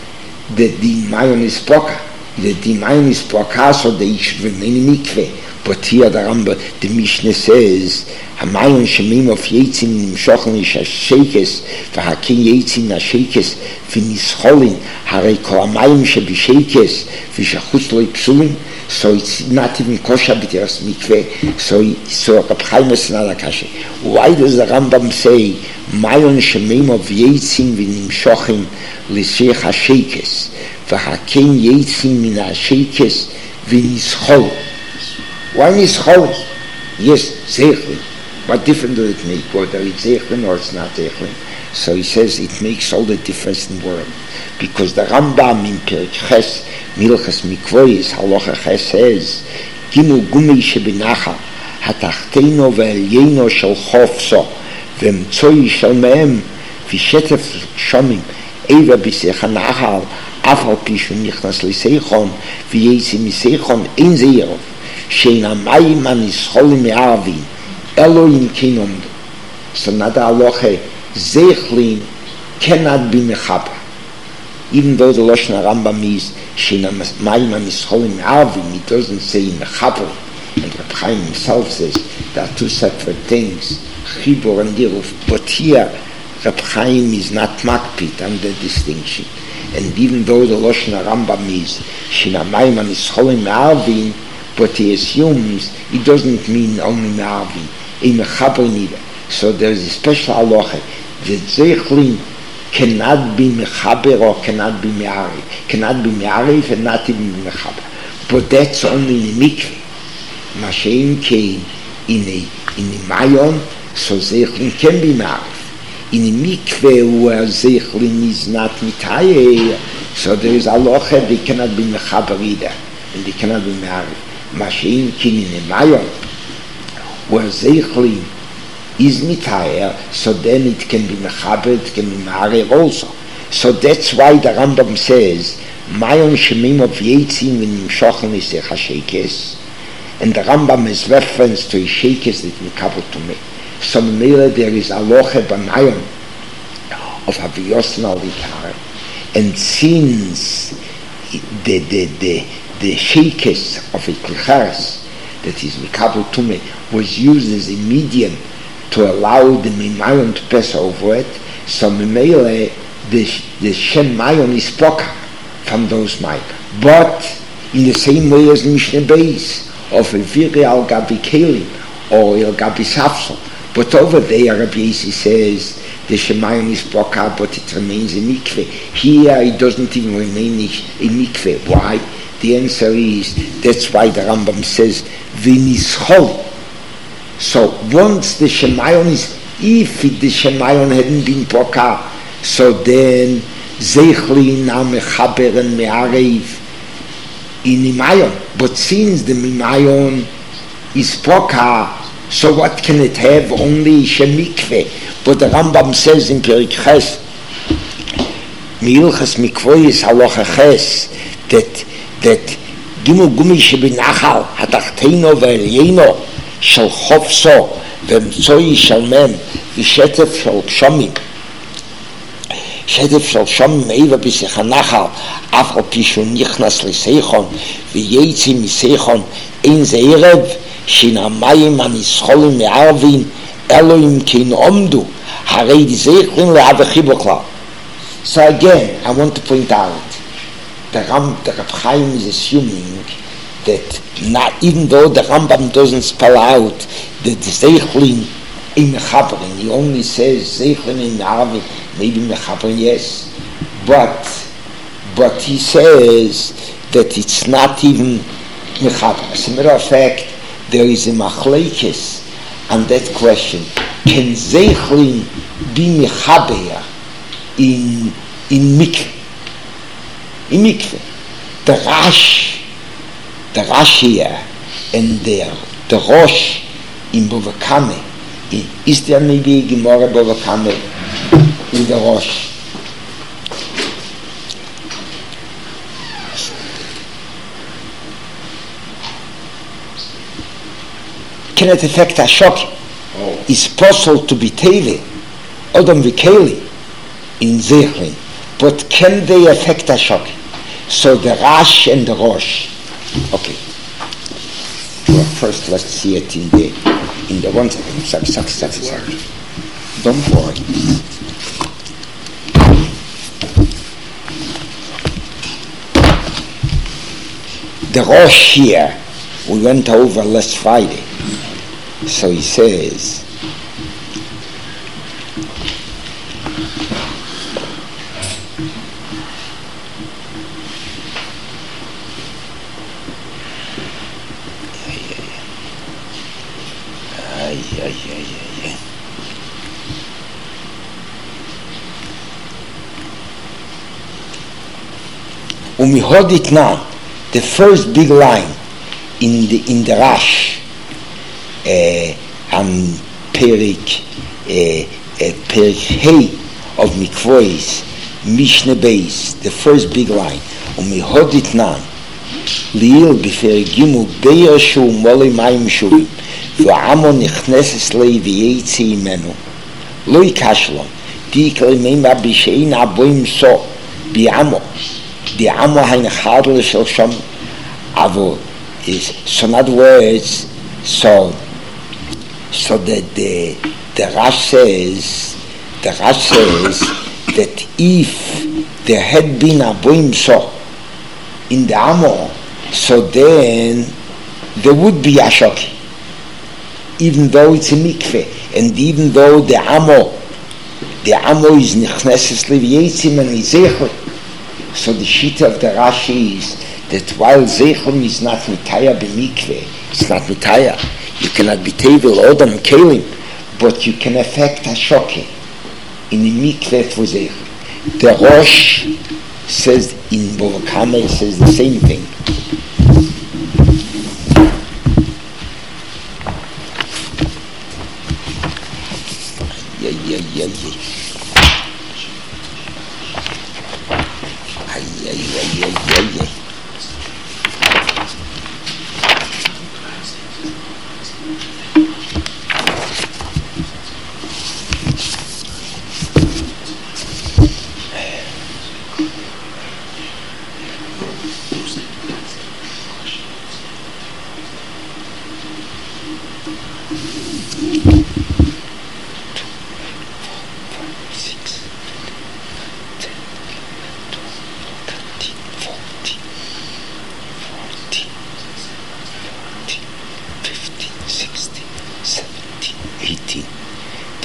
The din Mayon is poka. The din Mayon is poka, so they should remain in mikveh. But here the Rambam, the Mishnah says, Hamayon shemim of yitzim nimshochen ish ha-sheikes, v'hakin yitzim ha-sheikes, v'nischolin, harei kol hamayim shebisheikes, v'shachutz lo ipsulin. So it's not even kosher b'tiras mikveh. So Reb Chaim is not a kasha. Why does the Rambam say Mayon shemim of yitzim v'nimshochen l'sheich ha-sheikes, v'hakin yitzim min ha-sheikes, v'nischolin? Why nischolin? Yes, zeichlin. What difference does it make, whether it's zeichlin or it's not zeichlin? So he says it makes all the difference in the world. Because the Rambam in Perek Ches, Milchas Mikvois, Halacha Ches says, Gimu gumei shebenachal, hatachteno ve'elyeno shel chofso, ve'mtzoi shel me'em, v'shetef shomim, eva b'sech hanachal, af al pi shu nichnas l'seichon, v'yetzi miseichon, ein zeirov, shein hamayim hanischolim me'arvin, Elohim kinom. So another halacha, zeichlin cannot be mechaber. Even though the Lashon Rambam is shein hamayim hanischolim me'arvin, it doesn't say mechaber. And Reb Chaim himself says there are two separate things, chibur and diruf. But here Reb Chaim is not makpid on the distinction. And even though the Lashon Rambam is shein hamayim hanischolim me'arvin, but he assumes it doesn't mean only me'arvin, a mechaber neither. So there is a special halacha that zeichlin cannot be mechaber or cannot be me'arif, cannot be me'arif and not even mechaber. But that's only in a mikveh. Mashein came in a mayon, so zeichlin can be me'arif. In a mikveh where zeichlin is not mitayer, so there is halacha they cannot be mechaber either, and they cannot be me'arif. Mashein came in a mayon where zeichlin is mitayer, so then it can be mechaber, it can be me'arev also. So that's why the Rambam says Mayon shemim of yitzim v'nimshochen l'sech ha-sheikes, and the Rambam is reference to a sheikes that mikabel tumeh. So there is aloche b'mayon of Havyosen al ditare, and since the the shakes of a klicharis, that is mikabel tume, was used as a medium to allow the mimayon to pass over it, so mimele the shem mayon is poka from those mayim. But in the same way as Mishnah Beis, of a viri al gabi kelim or al gabi safsel. But over there, Rabbi Yossi says the shemayim is poka, but it remains a mikveh. Here, it doesn't even remain a mikveh. Why? The answer is, that's why the Rambam says, v'nishol. So once the shemayim is, if the shemayim hadn't been poka, so then zeichli na mechaber and me'arev in mimayon. But since the mimayon is poka, so what can it have? Only shemikve. But the Rambam says in Perik Ches, Miilchas Mikvoyis Halacha Ches, that Gimu Gumi Shebinachal Hatachteino Ve'Elyeno Shel Chofso Ve'Mtsoi Shel Mem V'Shetef Shel Shomim שטף של שום מעיבה בשיח הנחל אף על פי שהוא נכנס לסייכון ויצא מסייכון אין זה ערב שין המים הנסחולים מערבים אלוהים כן עומדו הרי דזייכלין להב החיבור כלל. So again, I want to point out the Rab Chaim is assuming that not, even though the Rambam doesn't spell out that the Zeichlin in Mechaberin, he only says Zeichlin in Arabic, maybe Mechaberin, yes, but he says that it's not even Mechaberin. As a matter of fact, there is a Machlekes on that question. Can Zeichlin be Mechaber in mikveh? In mikveh, the Rash here and there, the Rosh in Bava Kama. Is there maybe a Gemara Bava Kama in the Rosh? Can it affect Ashoki? Oh. It's possible to be Teve, Odom Vikeli in Zeichlin, but can they affect Ashoki? So the Rash and the Rosh. Okay. Well, first let's see it in the 1 second. Sorry. Don't worry. The Rosh here, we went over last Friday. So he says, Umihodit now, the first big line in the Rash and Perik Hey of Mikvois, Mishnah Beis, the first big line. Umihodit now, Liil b'fergimu beyashu moli mayim shuvim, v'amo nichneses lei v'yetzi imenu, lo yikashlon, dikli meima b'shein aboim so, bi'amo, the amo hain chadle shel shom, avo is, so in other words, so that the Rash says that if there had been a boim so in the amo, so then there would be a shoki, even though it's a mikveh, and even though the amo is nichneses leviyetzim and izechel. So the shita of the Rashi is that while zeichel is not mitaya b'mikveh, it's not mitaya. You cannot be tevel odam kelim, but you can affect a shoki in the mikveh for zeichel. The Rosh says in Bava Kama, it says the same thing.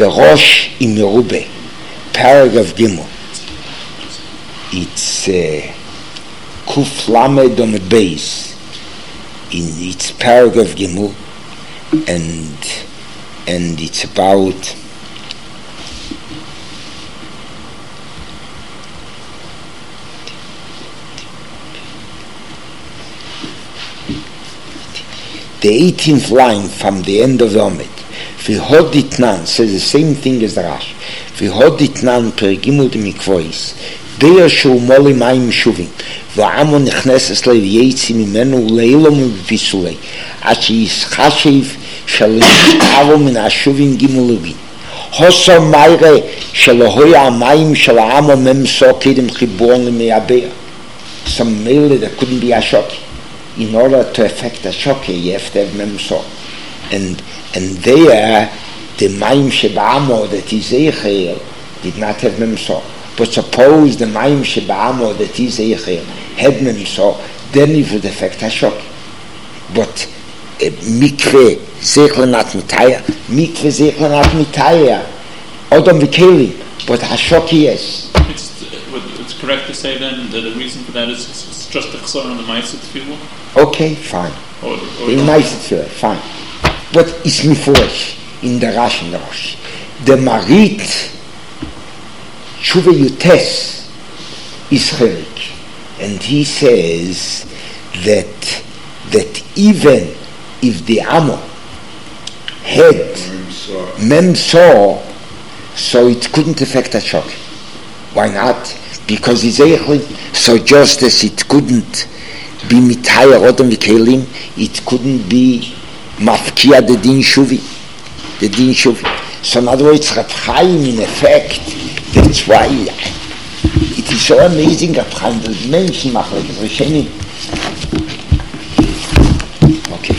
the Rosh in Merube, paragraph Gimel. It's Kuf Lamed on the base. In its paragraph Gimel, and it's about the 18th line from the end of the Omed. V'hoditnan says the same thing as the Rash. V'hoditnan per Gimel de Mikvois. Be'er shul moli mayim shuvim. V'amo nechneses le v'yetzi mimenu leilom v'visulei. Achi yischashiv shalim avo min ashuvim Gimel levin. Hoso mayre shalahoya amayim shalamo mem so kedem chibon le'meyabeya. Some mele that couldn't be a shock. In order to effect a shock, you have to have memso. And there, the Maim Sheba'amo that is Eichel did not have memso. But suppose the Maim Sheba'amo that is Eichel had memso, then it would affect a shock. But Mikve Zeichel not Mitaya, Mikve Zeichel not Mitaya, Odom V'Kelim, but Hashoki yes.
It's correct to say then that the reason for that is just the chsar on the ma'aser tefillah?
Okay, fine. In ma'aser tefillah, fine. But it's mifresh in the Rash and the Rosh. The Marit Tshuva Yutes is chelik, and he says that even if the Amo had memso, so it couldn't affect a shock. Why not? Because it's Eichel, so just as it couldn't be Mitaya Odom V'Kelim, it couldn't be Mafkia the Din Shuvi. So in other words, Rav Chaim in effect, that's why it is so amazing, Rav Chaim, that Menschen machen like Rishonim. Okay.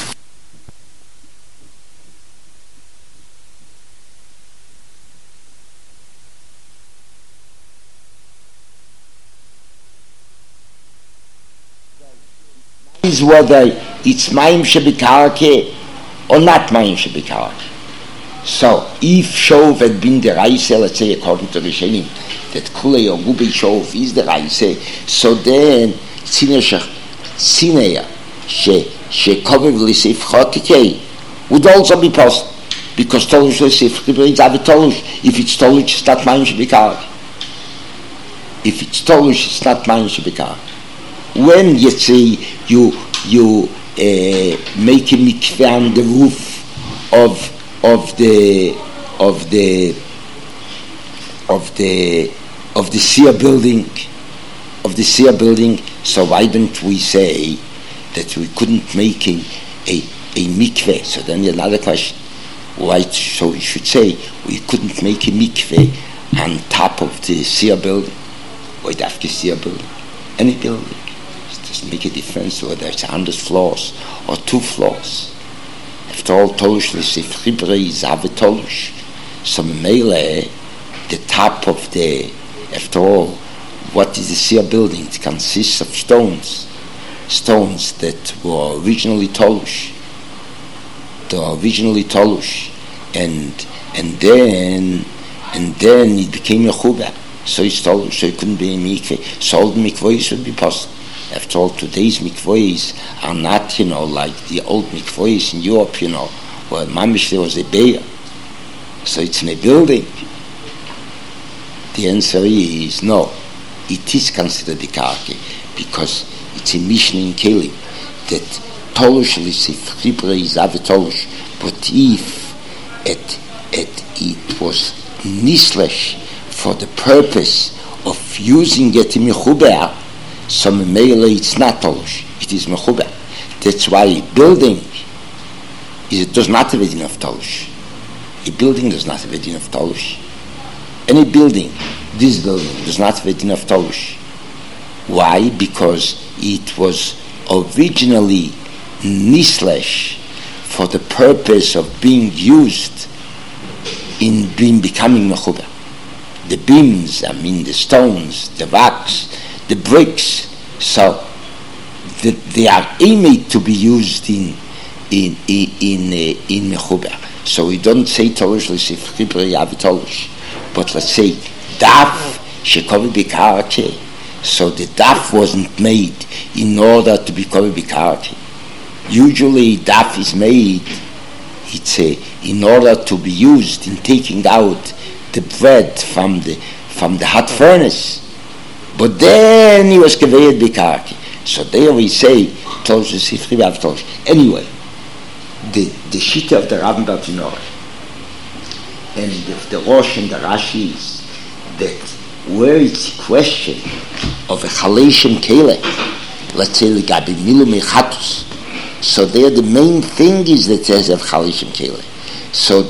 Is whether it's Maim Shebikarke or not Maim Shebikarke. So, if Shov had been the Reise, let's say according to the Rishonim, that Kulei or Gubi Shov is the Reise, so then Sineya Shekoviv L'Sif Chotike would also be possible, because Tolush L'Sif is Avi Tolush. If it's Tolush, it's not Maim Shebikarke. If it's Tolush, it's not Maim Shebikarke. When you say you make a mikveh on the roof of the Sear building, so why don't we say that we couldn't make a mikveh? So then another question: why? So we should say we couldn't make a mikveh on top of the Sear building, or the Sear building, any building. Doesn't make a difference whether it's 100 floors or 2 floors. After all, Tolush L'Sif Chibre is Ave Tolush. So Mele, the top of the, after all, what is the Sear building? It consists of stones that were originally Tolush. And then it became a Chuba. So it's Tolush, so it couldn't be a mikveh. So all the mikvahs would be possible. After all, today's mikvahs are not, like the old mikvahs in Europe, where mamish there was a bear. So it's in a building. The answer is no. It is considered a karke, because it's a mission in Kelim that Tolush L'Sif Chibre is Ave Tolush. But if it was nislesh for the purpose of using it in Mechuber, so Meile it's not Tolush, it is Mechuber. That's why a building does not have a din of Tolush. A building does not have a din of Tolush. Any building, this building, does not have a din of Tolush. Why? Because it was originally nislesh for the purpose of being used in becoming Mechuber. The beams, the stones, the wax, the bricks, so they are aimed to be used in Mechuber. So we don't say Tolush l'sif chibri avitolush, but let's say daf shekovi bikarke. So the daf wasn't made in order to be kovi bikarke. Usually daf is made, in order to be used in taking out the bread from the hot furnace. But then he was kaveyed bikarke. So there we say Tolush l'sif chibri avitolush. Anyway, the shita of the Rabban Bartinori and the Rosh and the Rashi is that where it's a question of a Chaleshim Kele, let's say Gabi Milu Mechatus, so there the main thing is that there's a Chaleshim Kele. So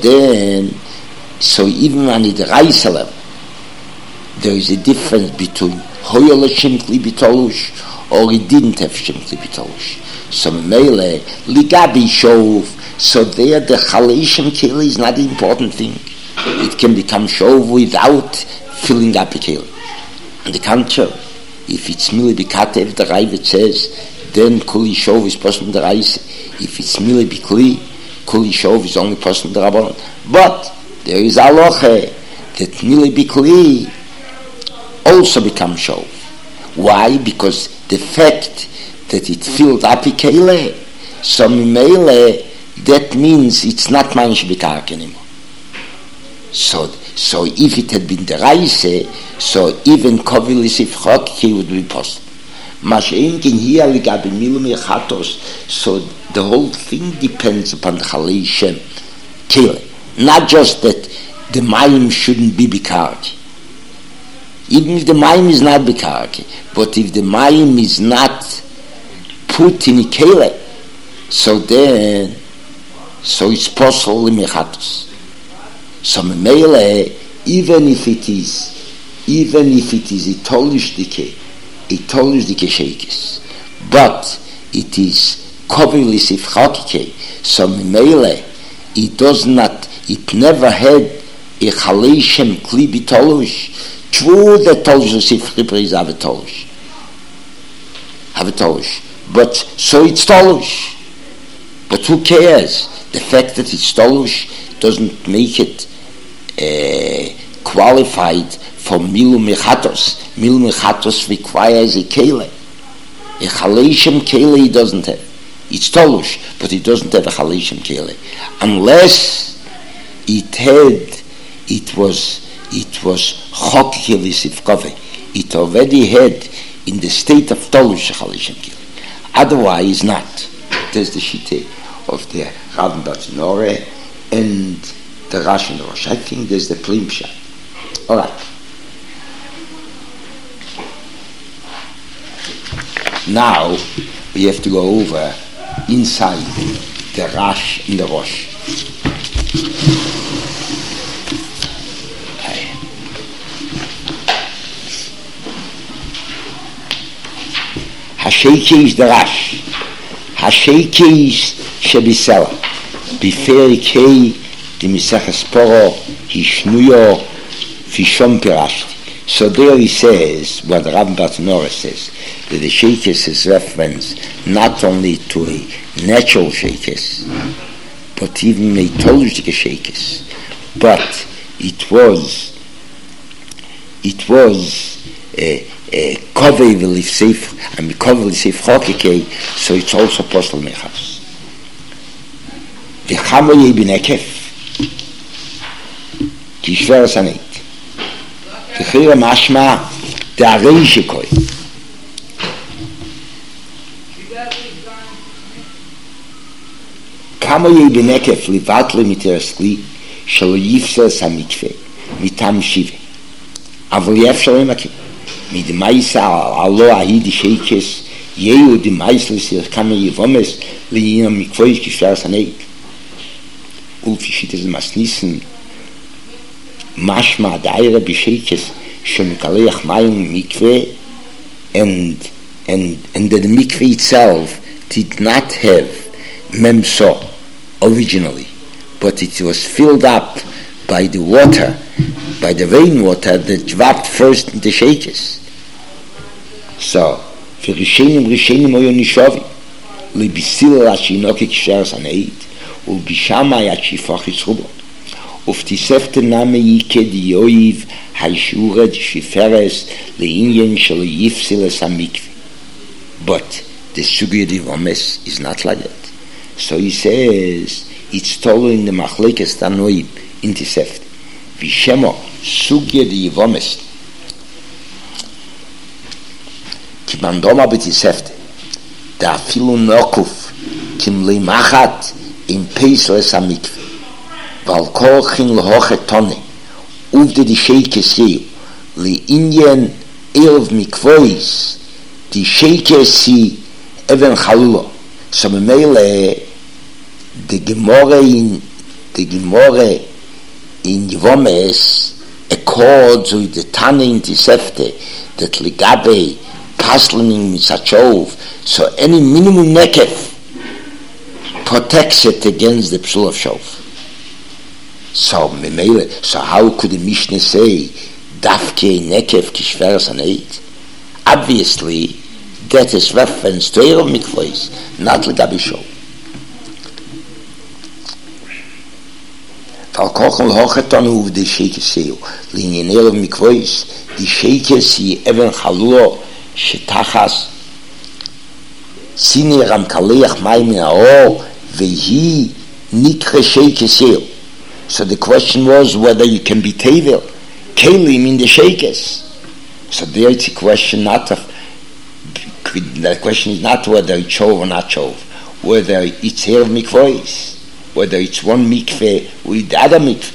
even on the Reise level, there is a difference between Hoyel Shimkli Bitolush or it didn't have Shimkli Bitolush. So Mele, Ligabi Shov, so there the Chaleshim Kele is not the important thing. It can become Shov without filling up a Kele. On the contrary, if it's Mili Bikatev, the Raivet says, then Kuli Shov is possible the Reise. If it's Mili Bikli, Kuli Shov is only possible the Rabbanon. But there is Aloche that Mili Bikli also becomes Shov. Why? Because the fact that it filled up a Kele, so Mimele, that means it's not Manish Bikark anymore. So if it had been the Reise, so even Kovilis if Chokki would be possible. Mashenkin here Ligabi Milu Mechatos, so the whole thing depends upon the Chalei Kele. Not just that the Mayim shouldn't be Bikark. Even if the Mayim is not Bikark, but if the Mayim is not put in a Kele, so then it's possible in Mechatos. So Mele, even if it is a Tolish Dike Shekes, but it is Kovilis if Chakike, so Mele, it never had a Chaleshem Kli Bitolush. True that Tolish if Chibri is Avetolish. But so it's Tolush. But who cares? The fact that it's Tolush doesn't make it qualified for Milu Mechatos. Milu Mechatos requires a Kele. A Chaleshem Kele he doesn't have. It's Tolush, but he doesn't have a Chaleshem Kele. Unless it was Chokkelis if Kove. It already had in the state of Tolush a Chaleshem Kele. Otherwise not. There's the Shite of the Rabban Bartinori and the Rashi and the Rosh. I think there's the Plim Pshat. All right. Now we have to go over inside the Rash and the Rosh. Hasheiki is the Rash. Hasheiki is Shebisela. Biferikei the Miseches Poro Hishnuyo Fishom Pirashti. So there he says, what the Rabban Bartinori says, that the Shekes is reference not only to a natural Shekes, but even a Tolushike Shekes. But it was a Kovei V'lif Seif, and Kovei V'lif Seif Chokike, so it's also Postal Mechas. V'chamo Yeh B'nekef, כי שבר סנית כחיר משמע תארי שקוי כמה יהיה בנקף לבטל מתרסקלי שלא יפסל סמיקפה מטעם שיבה אבל יאפשר למקים מדמייסה עלו ההידי שייקס יהיו דמייס לסיר כמה יבומס לעניין מקפויש כשבר סנית ולפישית איזה מסניסן Mashma daira b'sheikes shemikaleach mayim mikveh, and the mikveh itself did not have memso originally, but it was filled up by the water, by the rainwater that dropped first in the sheikes. So, for rishenim oyo nishovi, lebisil lashinoki ksher saneid, ובשמאי עד שיפח יצרובו. ופתיספת נמי יקה דיואיב הישורת שיפרס לעניין של יפסילס המקווה. But the Sugya Divomes is not like that. So he says, it's told in the Machlekes Tanoim in Tisefte. Vishemo Sugya Divomes. Kibandoma B'Tisefte. Da afilu nokuf kim limachat in Peisles Amikve. Val kolchin lehochet tone. Uvde di sheike seyu. Li Indien elv mikvois. Die Sheike sie even Chalula. So memele the Gemore in Yevomes accords with the Tane in Tisefte that Ligabe Kaslening Mitzachov, so any minimum nekef protects it against the Psul of Shov. So memele, so how could the Mishnah say Dafke nekef kishveres aneit? Obviously, that is reference to Erev Mikvois, not Legabi Shov. Falkochen hocheton uv de Sheike Seyu, linien Erev Mikvois, die Sheike si even Chaluo, Shetachas, Sini Ram Kaleach Maim Na'or, Vehi Nikre Sheike Seyu. So the question was whether you can be Tevel, Kelim in the Sheikes. So there it's a question not of, the question is not whether it's Shov or not Shov, whether it's Erev Mikvois, whether it's one mikveh with the other mikveh.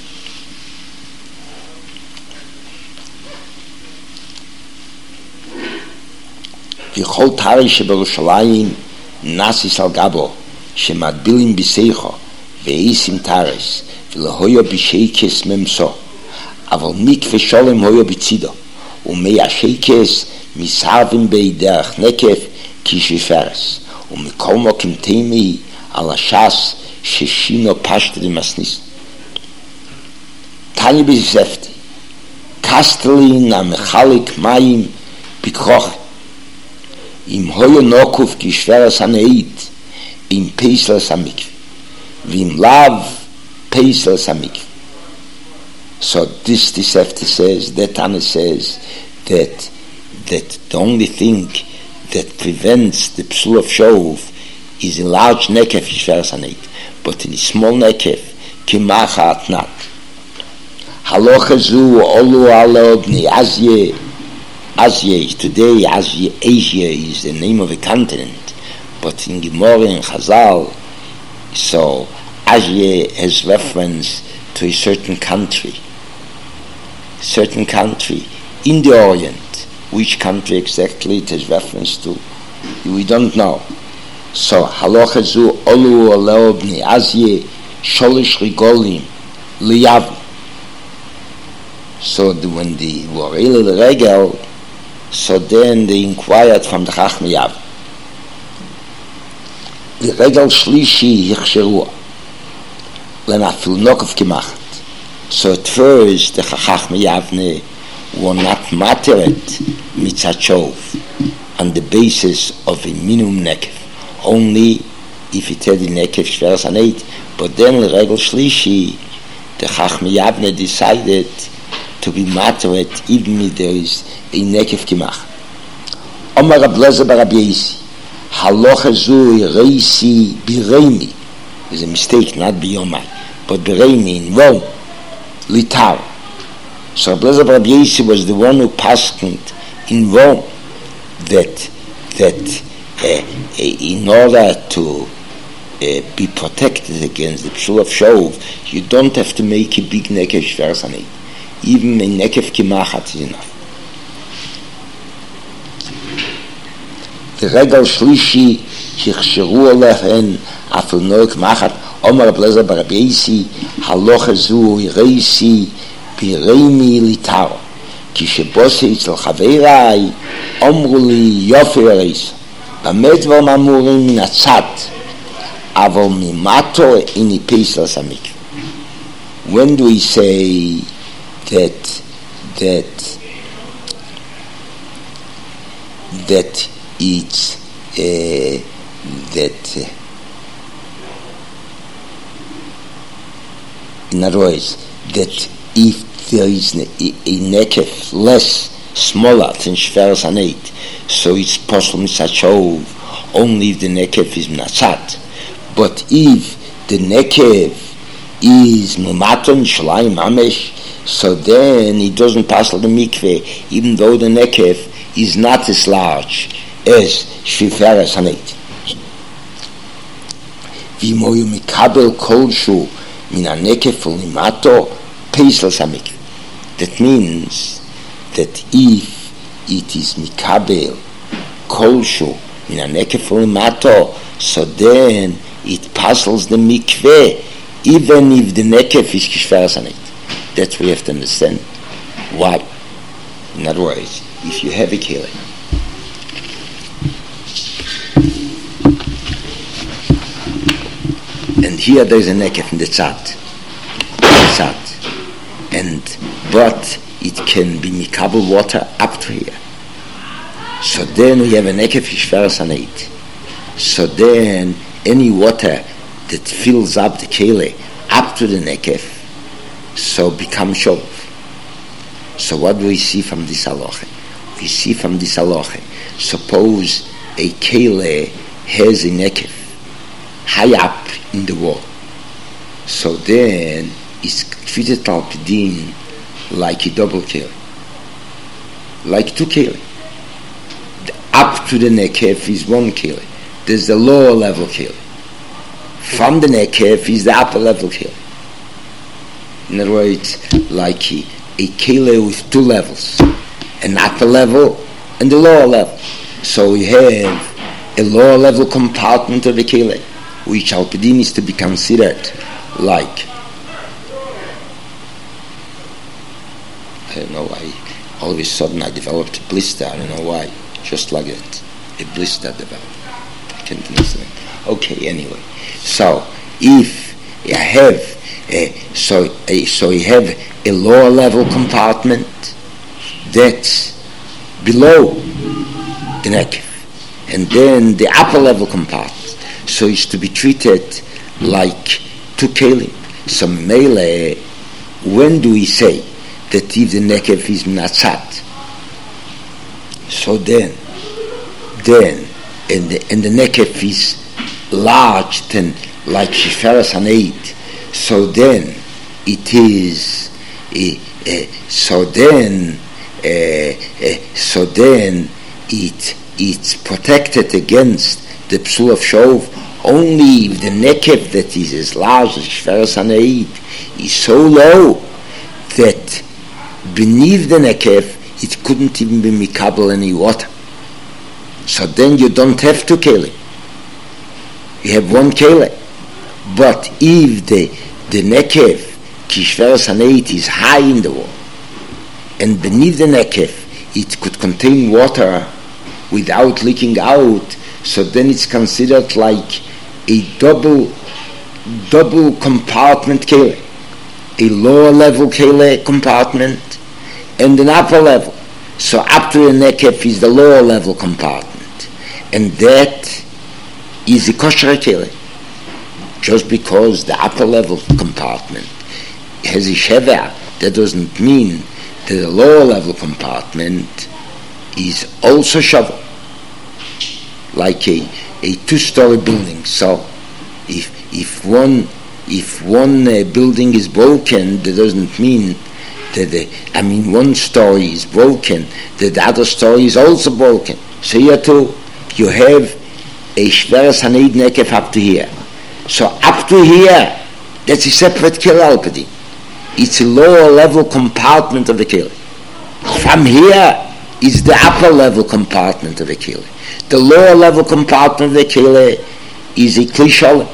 V'chol tari sheberushalayim nasis al gabo shemadbilim b'seicho ve'isim taris v'lehoyo b'sheikes memso aval mikveh sholem hoyo b'tzido ומי השקס מסרבים בידרך נקף כשפרס ומכל מוקים תימי על השס ששינו פשט למסניס תני בזפתי קסטלין המחלק מים בכרוך אם הויו נוקוף כשפרס הנאית עם פייסלס המקף ועם לאו פייסלס המקף. So this Tisefte says, that Tana says, that the only thing that prevents the Psul of Shov is a large nekef Yishveres Haneit, but in a small nekef, Kimacha Atnat. Halocha Zu Olu Alo Bnei Asia, today Asia is the name of a continent, but in Gemara and Chazal, so Asia has reference to a certain country in the Orient. Which country exactly it has reference to, we don't know. So halacha zu olu oleo bnei Asia sholish rigolim liyav. So when they were ill regel, so then they inquired from the Chachmei Yav. The regel shlishi hichsheru lenafil nokov kimachat. So at first the Chachmei Yavne were not materet mitzachov on the basis of a minimum nekef, only if it had a nekef shveres haneit. But then the regel shlishi, the Chachmei Yavne decided to be materet even if there is a nekef kimach. Omar Rab Lezer bar Rabbi Yosi, halocha zu reisi bireimi, is a mistake, not biyomai, but bireimi in Rome. Litar. So Rab Lezer bar Rabbi Yosi was the one who paskened in Rome that in order to be protected against the Psul of Shov, you don't have to make a big nekef shveres haneit. Even a nekef kimachat is enough. The regel shlishi hichsheru olehen afil noek machat. Omar Rab Lezer bar Rabbi Yosi halocha zu reisi bireimi litaro ki shebose itzel chaveirai omru li yofi reis bamet dvarim amurim min hatzad avol mimato ini peisel samik. When do we say that it's in other words, that if there is a nekef less, smaller than Shveras Haneit, so it's possible Mitzachov only if the nekef is Mnatzat. But if the nekef is Mumaton Shalaim Amesh, so then it doesn't pass the mikveh, even though the nekef is not as large as Shveras Haneit. V'imoyu mikabel kolshu min hanekef ulimato peisel samikveh. That means that if it is mikabel kolshu min hanekef ulimato, so then it puzzles the mikveh, even if the nekef is kishveras haneit. That's what we have to understand. Why? In other words, if you have a keli, and here there is a nekef in the tzad, but it can be mikabel water up to here. So then we have a nekef kishveras haneit. So then any water that fills up the keli up to the nekef, so become shov. So what do we see from this halacha? We see from this halacha, suppose a keli has a nekef high up in the wall, so then it's treated al pidin like a double keli, like two keli. Up to the nekef is one keli. There's the lower level keli. From the nekef is the upper level keli. In other words, like a keli with two levels, an upper level and a lower level. So we have a lower level compartment of the keli, which al pidin is to be considered like, I don't know why, all of a sudden I developed a blister, I don't know why, just like that, a blister developed. I can't understand. Okay, anyway, so if you have so you have a lower level compartment that's below the nekef, and then the upper level compartment, so it's to be treated like two kelim. So mele, when do we say that if the nekef is mnatzat, so then and the nekef is large than like Shveras Haneit, so then it is so then it's protected against the psul of shov only if the nekef that is as large as Shveras Haneit is so low that beneath the nekef it couldn't even be mikabel any water. So then you don't have two keli. You have one keli. But if the nekef, kishveras haneit, is high in the wall, and beneath the nekef it could contain water without leaking out, so then it's considered like a double compartment keli, a lower level keli compartment and an upper level. So up to the nekef is the lower level compartment, and that is a kosher keli. Just because the upper level compartment has a sheva, that doesn't mean that the lower level compartment is also shovel, like a two-story building. So if one building is broken, that doesn't mean that one story is broken, that the other story is also broken. So here too, you have a shveras haneit nekef up to here. So up to here, that's a separate keli alpidi. It's a lower level compartment of the keli. From here is the upper level compartment of the keli. The lower level compartment of the keli is a kli sholem,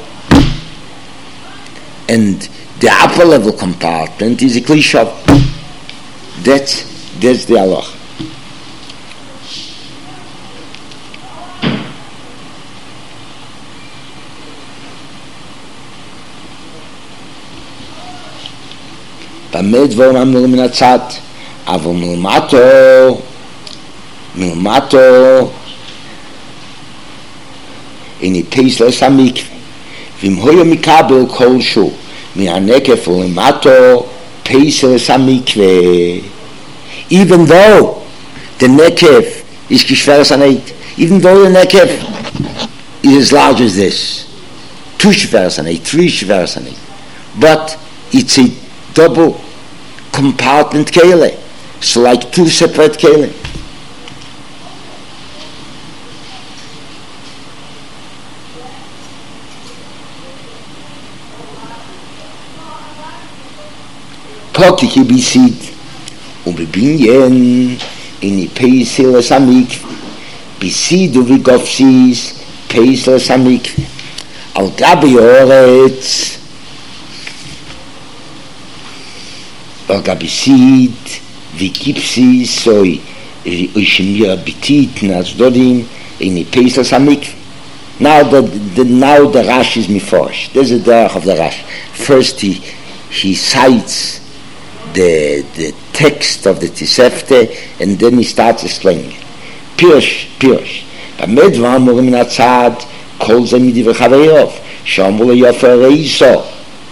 and the upper level compartment is a kli sholem. That's the halacha. במה דברים אמרו מן הצד, אבל מלמטו אין פייסלס המקווה, ואם הוא מקבל כלשהו מהנקף ולמטו פייסל samikve. Even though the nekef is kishveres aneit, even though the nekef is as large as this, 2 shveres aneit, 3 shveres aneit, but it's a double compartment kele, so like 2 separate kele. Pokiki bisid ubibinyen in peisel samik bisid uvigofsis peisel samik al gabioret al gabisid vigipsis soy ishmir bitit nas dodim in peisel samik. Now the Rash is miforsh. There's a derech of the Rash. First he cites the text of the Tisefte, and then he starts explaining it. Pirush. Bamed v'amurim natzad kol ze midivrei chaveirov she'amru leyofer reiso.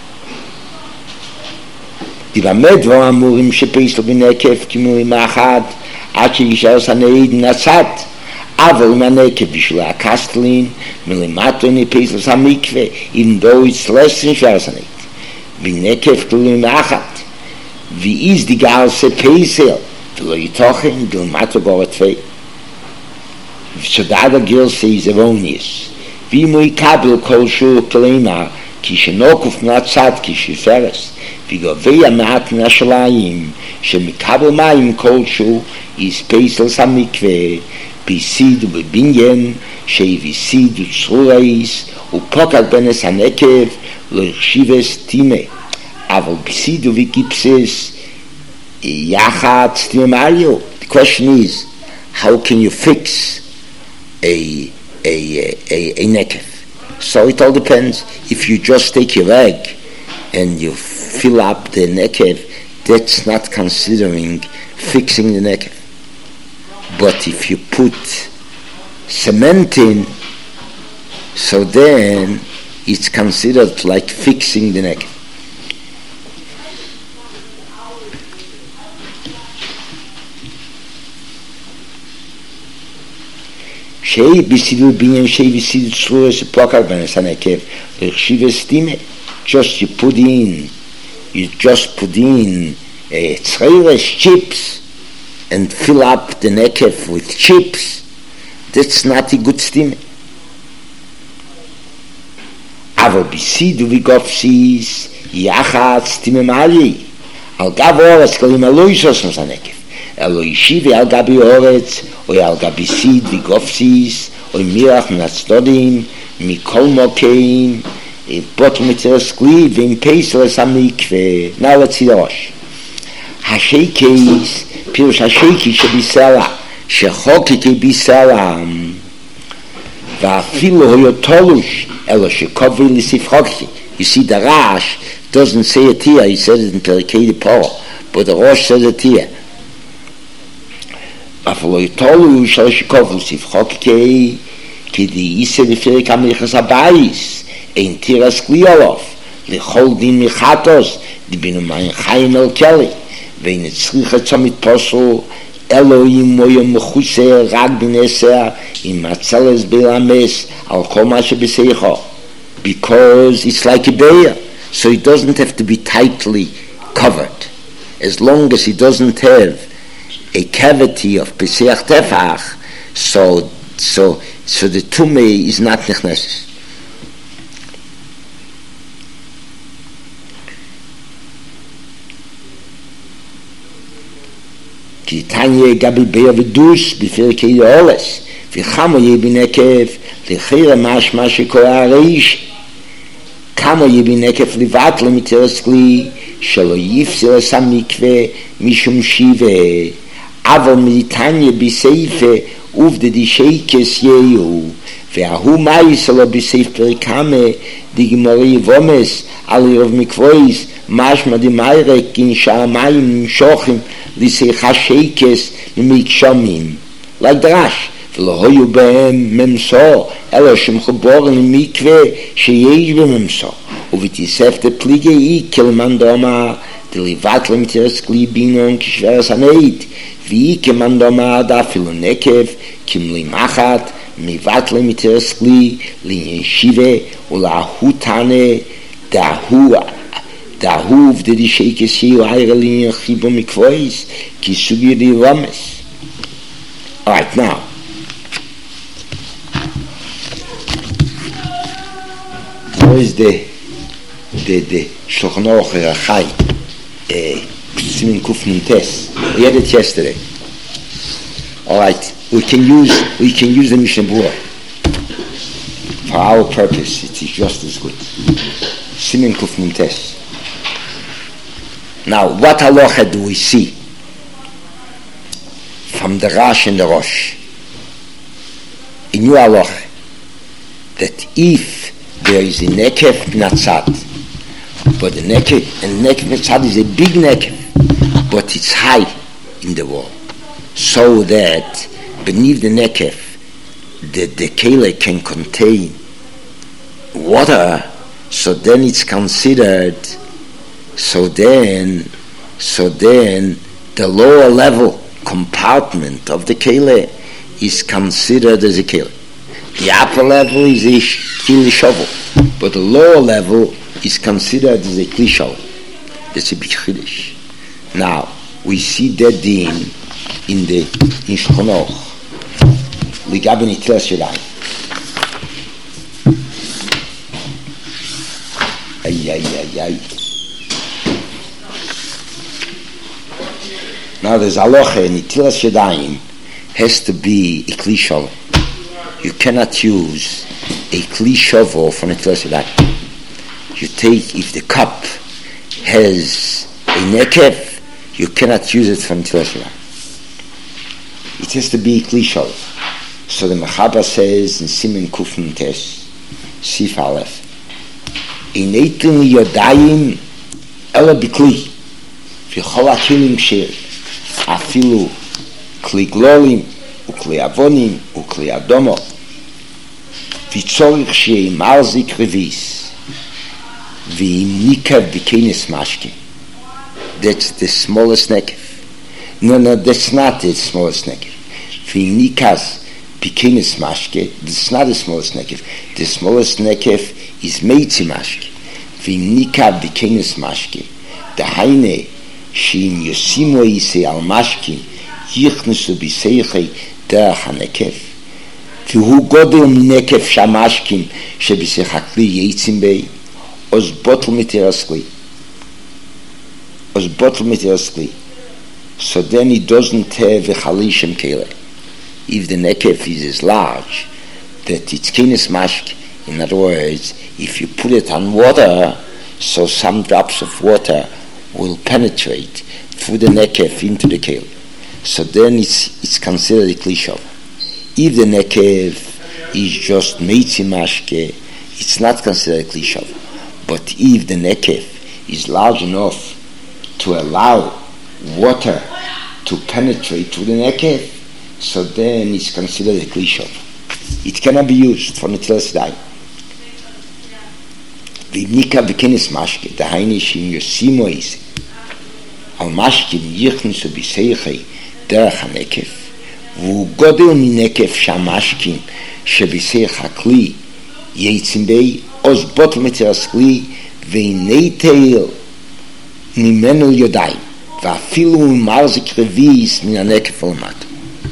Bamed v'amurim shepeisel b'nekef kimurim achad ad she'yisher saneid natzad aval manekef b'shul ha'kastelin milimato in peisel samikve, even though it's less than shver saneid b'nekef kimurim achad. Wie is die ganze Pesel? Du Tochen, du Matogortfe. So da der Gil says erroneous. Wie mui kabel kolshu klema, ki shnokuf natzat ki shiferes. Wie govei mat nashalaim, shemikabel maim kolshu is Pesel samikve. Bisid ubinyen, shevisid utsurais, upokal benes anekev, lochshives time. Aber besidu vigipses yachat stimario. The question is, how can you fix a nekef? So it all depends. If you just take your egg and you fill up the nekef, that's not considering fixing the nekef. But if you put cement in, so then it's considered like fixing the nekef. Shei bisidu binyan shei bisidu tzluas pokal benes hanekev l'chshives time. Just you just put in tzreiles chips and fill up the nekev with chips. That's not a good stime. Avo bisidu vigofsis yachat stime mali al gavoras kalim aloishos nos hanekev. Elo yishivi al gabi oretz, oy al gabi sid vigofsis, oy mirach natzodim, mikol mokein, bot mitzeres kli, vim peisel samikve. Now let's see the Rosh. Hasheikis, pirush hasheiki shebisela, shechokiki bisela, va'afilu hoyotolush, elo shekovri lisifchokki. You see, the Rash doesn't say it here, he says it in Perikei Poro, but the Rosh says it here. אפילו יתולו של שיקובו ספחוקי כדי איסה לפרק המלכס הבייס אין תירס כליולוף לכל דין מחטוס דיבינו מים חיים אל כלי ואין הצליח את צומת פוסו אלוהים מויו מחוסה רק בנסה עם הצלס בלמס על כל מה שבסייחו because it's like a bear so it doesn't have to be tightly covered as long as it doesn't have a cavity of Pesach Tefach, so the Tumei is not nechneses. Ki tanye gabi beir v'dus b'firkei oles v'chamo yebinekef l'chira mashma shekora reish kamo yebinekef livat l'miteres kli shelo yifsir samikve mishum shive אבל מליטניה בסייפה עובדה די שייקס יהיו והוא מייס אלו בסייף פריקמה די גמורי וומס על ירוב מקבויס משמע די מיירק אין שעמיים נמשוכים לסייחה שייקס ממקשמים like דרש ולא היו בהם ממסו אלו שמחוברים למקווה שיש בממסו ובית יסף דפליגי אי כלמן דומה דליבת למתרס כלי בינון כשברס הנאית ואי כמן דומה דאפילו נקב כמלי מחת מבט למתרס כלי לישיבה ולהותנה דהוב דדי שייקס יהיו עירה לעניין חיבו מקבויס כי סוגי די רמס. Alright, now what is the Shulchan Aruch Rachai Simin Kuf Nun Tes? We had it yesterday. Alright, we can use the Mishnah Berurah for our purpose. It is just as good. Simin Kuf Nun Tes. Now, what halacha do we see from the Rash and the Rosh? In your halacha, that if there is a nekef b'natzad, but the nekef b'natzad is a big nekef, but it's high in the wall, so that beneath the nekef, the kele can contain water, so then it's considered. So then the lower level compartment of the kele is considered as a kele. The upper level is a kli shovel, but the lower level is considered as a kli shovel. That's a big chiddush. Now we see that din in Shulchan Aruch. We got in Netilas Yadayim. Ay. Now there's halacha in Netilas Yadayim has to be a kli shovel. You cannot use a kli shovel for Netilas Yadayim. You take, if the cup has a nekef, you cannot use it for Netilas Yadayim. It has to be a kli shovel. So the Mechaber says in Simin Kuf Nun Tes, Sif Aleph, in eitin yodayim ela bikli v'chol hakelim kshir afilu kli glolim ukli avonim ukli adomo v'tzorich shei marzik revis v'im nikav b'kenes mashke. That's the smallest nekef. No, that's not the smallest nekef. V'im nikaz b'kenes mashke, that's not the smallest nekef. The smallest nekef is meitzi mashke. V'im nikav b'kenes mashke. Dahaine she'im yosimo yisei al mashke yichnusu b'seichei derech hanekef. V'hu godel minekef shamashkim sheb'seich hakli yitzim bei oz botl miteras kli. So then he doesn't have a chalishem kele. If the nekef is as large that it's kenes mashke, in other words, if you put it on water, so some drops of water will penetrate through the nekef into the kele. So then it's considered a kli shovel. If the nekef is just meitzi mashke, it's not considered a kli shovel. But if the nekef is large enough to allow water to penetrate through the nekef, so then it's considered a kli shovel. It cannot be used for Netilas Yadayim. V'nika b'kenes mashke, dahaine she'im yosimo yisei al mashkim yichnusu b'seichei derech hanekef v'hu godel minekef shamashkim sheb'seich hakli yitzim bei oz botl miteras kli v'neitel mimenu yodayim v'afilu marzik revis min hanekef olmato.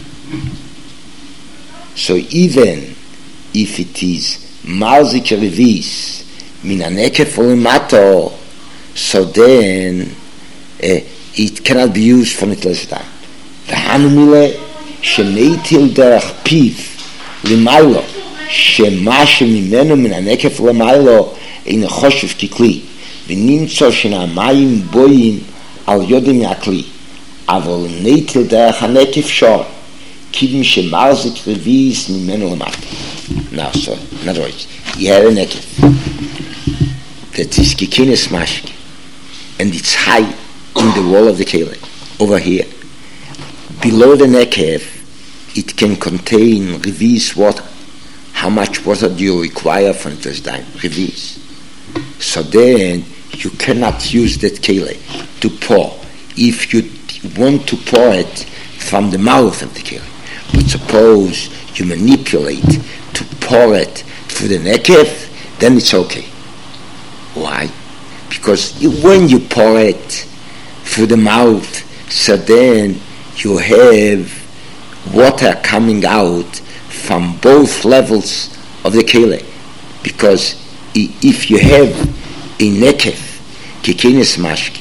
So even if it is marzik revis min hanekef olmato, so then it cannot be used for Netilas Yadayim. V'hanumile shemeitil derech piv limaylo shemashe mimenu min hanekef limaylo ein choshev kikli v'nimtzo shenamayim boyim al yodim yakli avol neitil derech hanekef shor kivim shemarzik revis mimenu limato. Now, so in other words, you have a nekef that is kikenes mashke and it's high in the wall of the kele over here. Below the nekef, it can contain revis water. How much water do you require for Netilas Yadayim? Revis. So So then you cannot use that keli to pour. If you want to pour it from the mouth of the keli, but suppose you manipulate to pour it through the nekef, then it's okay. Why? Because when you pour it through the mouth, so then you have water coming out from both levels of the keli. Because if you have a nekef, kikenis mashki,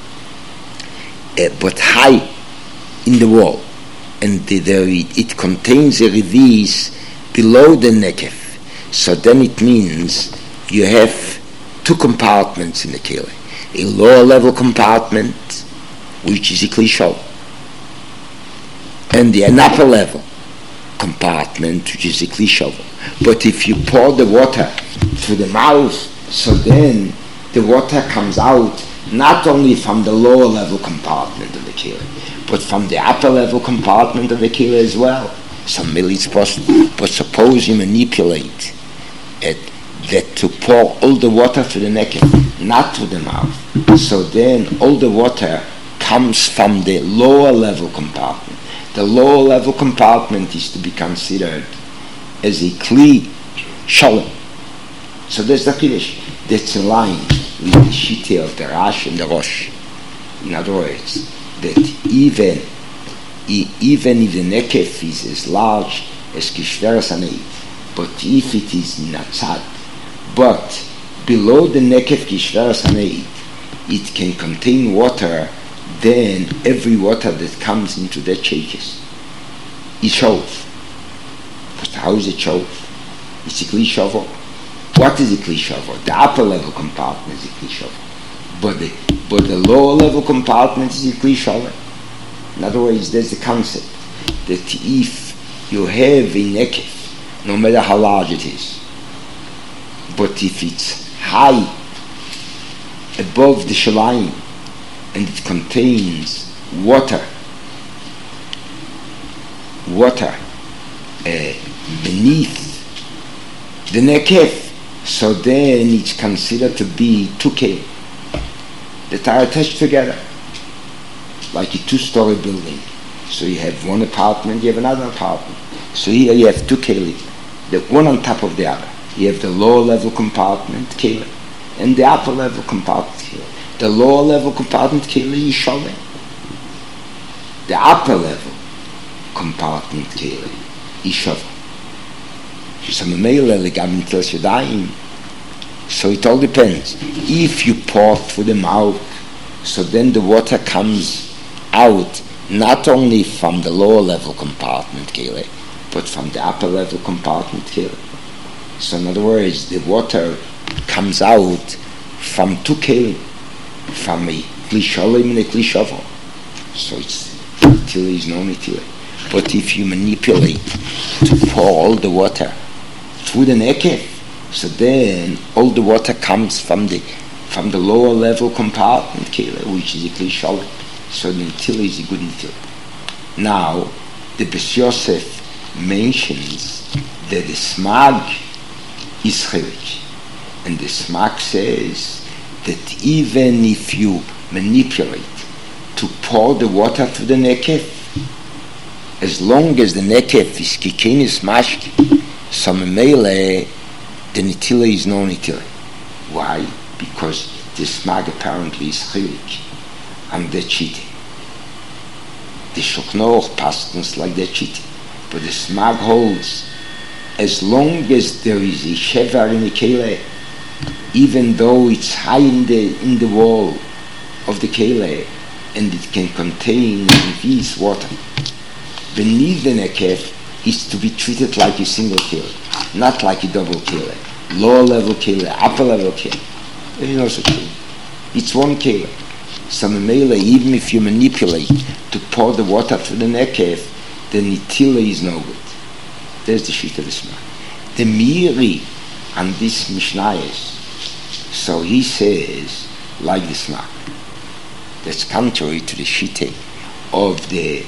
but high in the wall, and it contains a revis below the nekef, so then it means you have two compartments in the keli. A lower level compartment, which is a kli shol, and an upper level compartment, which is a kli shol. But if you pour the water through the mouth, so then the water comes out not only from the lower level compartment of the keli, but from the upper level compartment of the keli as well. So maybe it's possible. But suppose you manipulate it, that to pour all the water to the neck, not to the mouth. So then all the water comes from the lower level compartment. The lower level compartment is to be considered as a kli shalom. So there's the Kiddush. That's in line with the Shita of the Rash and the Rosh. In other words, that even if the nekef is as large as Kishveras Hanei, but if it is Natzad, but below the nekef Kishveras Hanei, it can contain water, then every water that comes into that shakes is shov. But how is it shov? It's a kli shovel. What is a kli shovel? The upper level compartment is a kli shovel, but the lower level compartment is a kli shovel. In other words, there's the concept that if you have a nekef, no matter how large it is, but if it's high above the shalayim and it contains water beneath the nekef, so then it's considered to be two kelim that are attached together, like a two-story building. So you have one apartment, you have another apartment. So here you have two kelim, the one on top of the other. You have the lower level compartment kelim and the upper level compartment kelim. The lower level compartment kelim is sholem. The upper level compartment kelim is shovel. So it all depends. If you pour through the mouth, so then the water comes out not only from the lower level compartment keli, but from the upper level compartment keli. So in other words, the water comes out from two keli, from a kli sholim and a kli shovel. So it's tili is no tili. But if you manipulate to pour all the water through the nekef, so then all the water comes from the lower level compartment keli, which is a kli sholim. So the tili is a good tili. Now the Bes Yosef mentions that the smag is chelik, and the smag says that even if you manipulate to pour the water through the nekef, as long as the nekef is kikenis mashki, so memele the nitila is no nitila. Why? Because the smag apparently is chelik and the cheating. The shulchan pastors like the cheating, but the smag holds as long as there is a shevar in the keli, even though it's high in the wall of the keli, and it can contain this water, beneath the nekef is to be treated like a single keli, not like a double keli, lower level keli, upper level keli. There is no such thing. It's one keli. So even if you manipulate to pour the water through the nekef, the nitila is no good. There's the shita of the smag. The Miri and this Mishnayos, so he says like the smag. That's contrary to the shita of the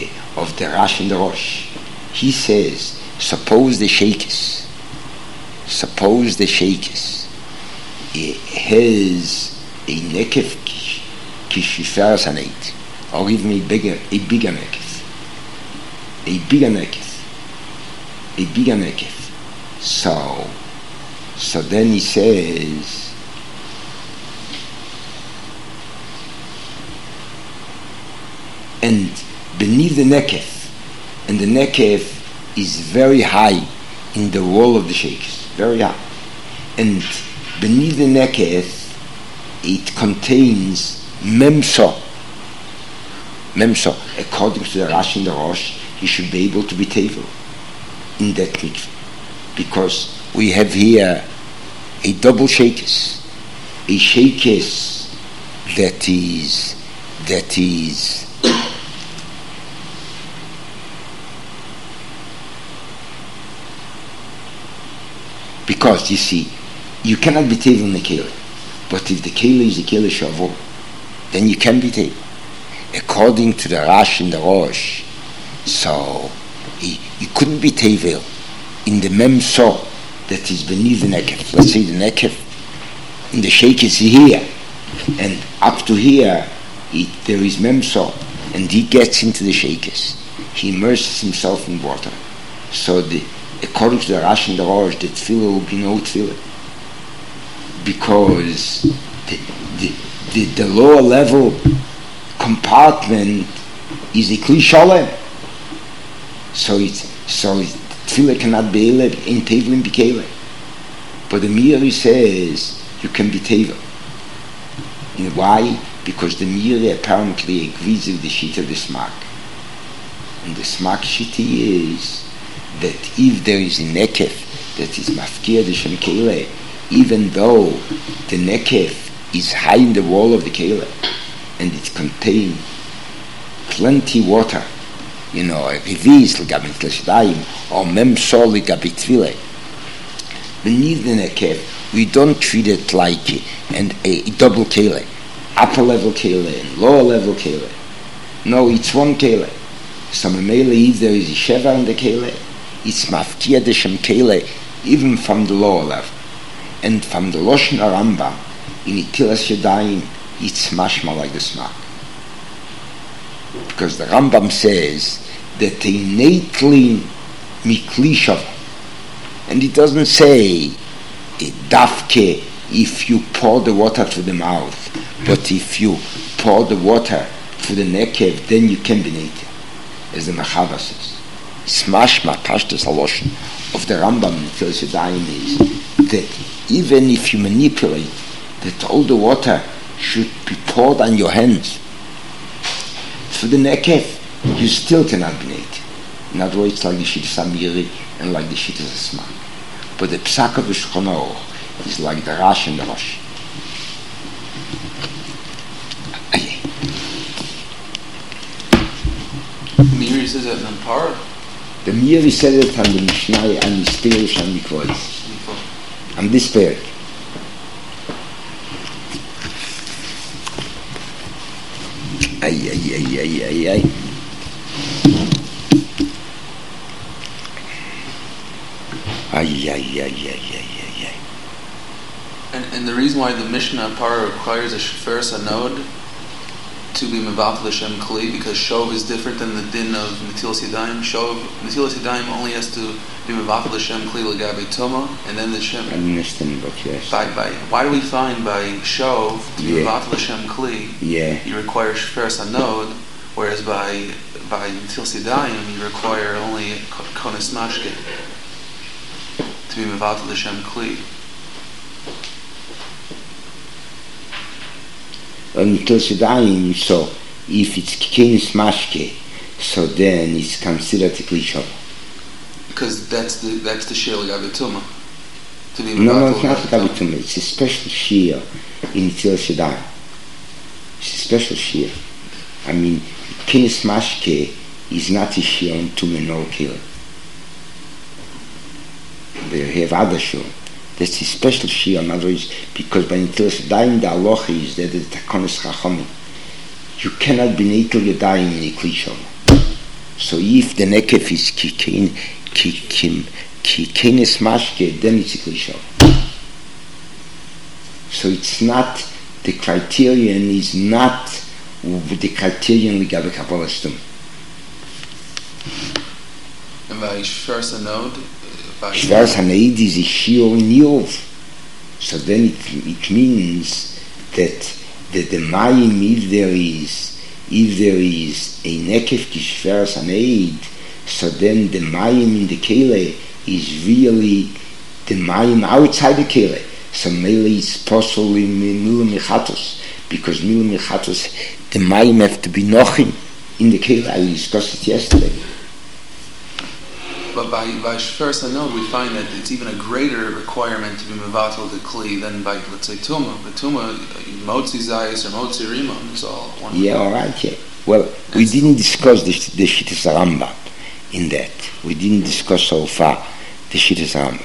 Rash and the Rosh. He says, suppose the shakes, suppose the shakes has a nekef kishiferas haneit, or even a bigger nekef, a bigger nekef. So then he says, and beneath the nekef, and the nekef is very high in the wall of the shakes, very high, and beneath the nekef it contains memso. According to the Rashi and the Rosh, he should be able to be tevel in that mikveh, because we have here a double shakes, a shakes that is because you see, you cannot be tevel in the keli, but if the keli is a keli shavur, then you can be tevel. According to the Rash and the Rosh, so you couldn't be tevel in the memso that is beneath the nekef. Let's say the nekef in the shake is here, and up to here there is memso, and he gets into the shakes. He immerses himself in water. So according to the Rash and the Rosh, the tefillah will be no tefillah, because the lower level compartment is a kli shalem. So tefillah cannot be in tevel in bikele. But the Meiri says you can be tevel. And why? Because the Meiri apparently agrees with the shita of the smak. And the smak shita is that if there is a nekef that is mafkir the shem kele, even though the nekef is high in the wall of the kele and it contains plenty water, a revis l'gabi t'leshdaim or memso l'gabi t'vile, beneath the nekef we don't treat it like a double kele, upper level kele and lower level kele. No, it's one kele. So memele, if there is a sheva in the kele, it's mafkia the shem kele even from the lower level. And from the Loshen Rambam in Itilas Yadayim, it's mashma like the smak, because the Rambam says that innately mikli shava, and it doesn't say dafke if you pour the water through the mouth, but if you pour the water through the nekev, then you can be native, as the Machava says. Smashma pashtus haloshen of the Rambam in Itilas Yadayim is that even if you manipulate, that all the water should be poured on your hands through the nekev, you still cannot be native. In other words, like the Shittas Amiri and like the Shittas Asmak. But the Psak of the Shulchan Aruch is like the Rash and the Rosh.
Meiri says that in Parah?
The Meiri said it on the Mishnah and the Spirish and the Mikvois. And this pair. Ay.
And the reason why the Mishnah Parah requires a Sheferes Hanod to be mevatel l'shem kli, because shov is different than the din of netilas yadayim. Netilas yadayim only has to be mevatel l'shem kli l'gabe tuma, and then the shem.
I understand, but yes.
Why do we find by shov to be mevatel l'shem kli?
Yeah.
You require sheferes hanod, whereas by netilas yadayim you require only kones mashke to be mevatel l'shem kli.
Until Shadayim, so if it's Kenis Mashke, so then it's considered a Kli.
Because that's the Shir L'Gabe Tumah.
No, it's not L'Gabe Tumah. It's a special Shir in Until Shadayim. It's a special Shir. I mean, Kenis Mashke is not a Shir on Tumah nor Kila. They have other Shir. That's a special Shia, in other words, because by Netilas Yadayim the halacha is that it's Takonis Chachamim. You cannot be Netilas Yadayim in a Kli Shalom. So if the nekef is
ki kenes mashke, then it's a klisho. So it's not, the criterion is not the criterion ligabe Kabbalah Stum.
And by Shveres Hanod,
Shveres Hanod is a shiur in Yov. So then it means that the mayim, if there is a nekef ki Shveres Hanod, so then the mayim in the kele is really the mayim outside the kele. So mele is possible in milu mechatos, because milu mechatos, the mayim have to be nochim in the kele. I discussed it yesterday.
But by Shveres Hanod, we find that it's even a greater requirement to be mevatel the kli than by, let's say, Tumah. The Tumah, Motzi Zayis or Motzi Rimon, is all one.
Yeah, all right, yeah. Well, we didn't discuss the Shittas Rambam in that. We didn't discuss so far the Shittas Rambam.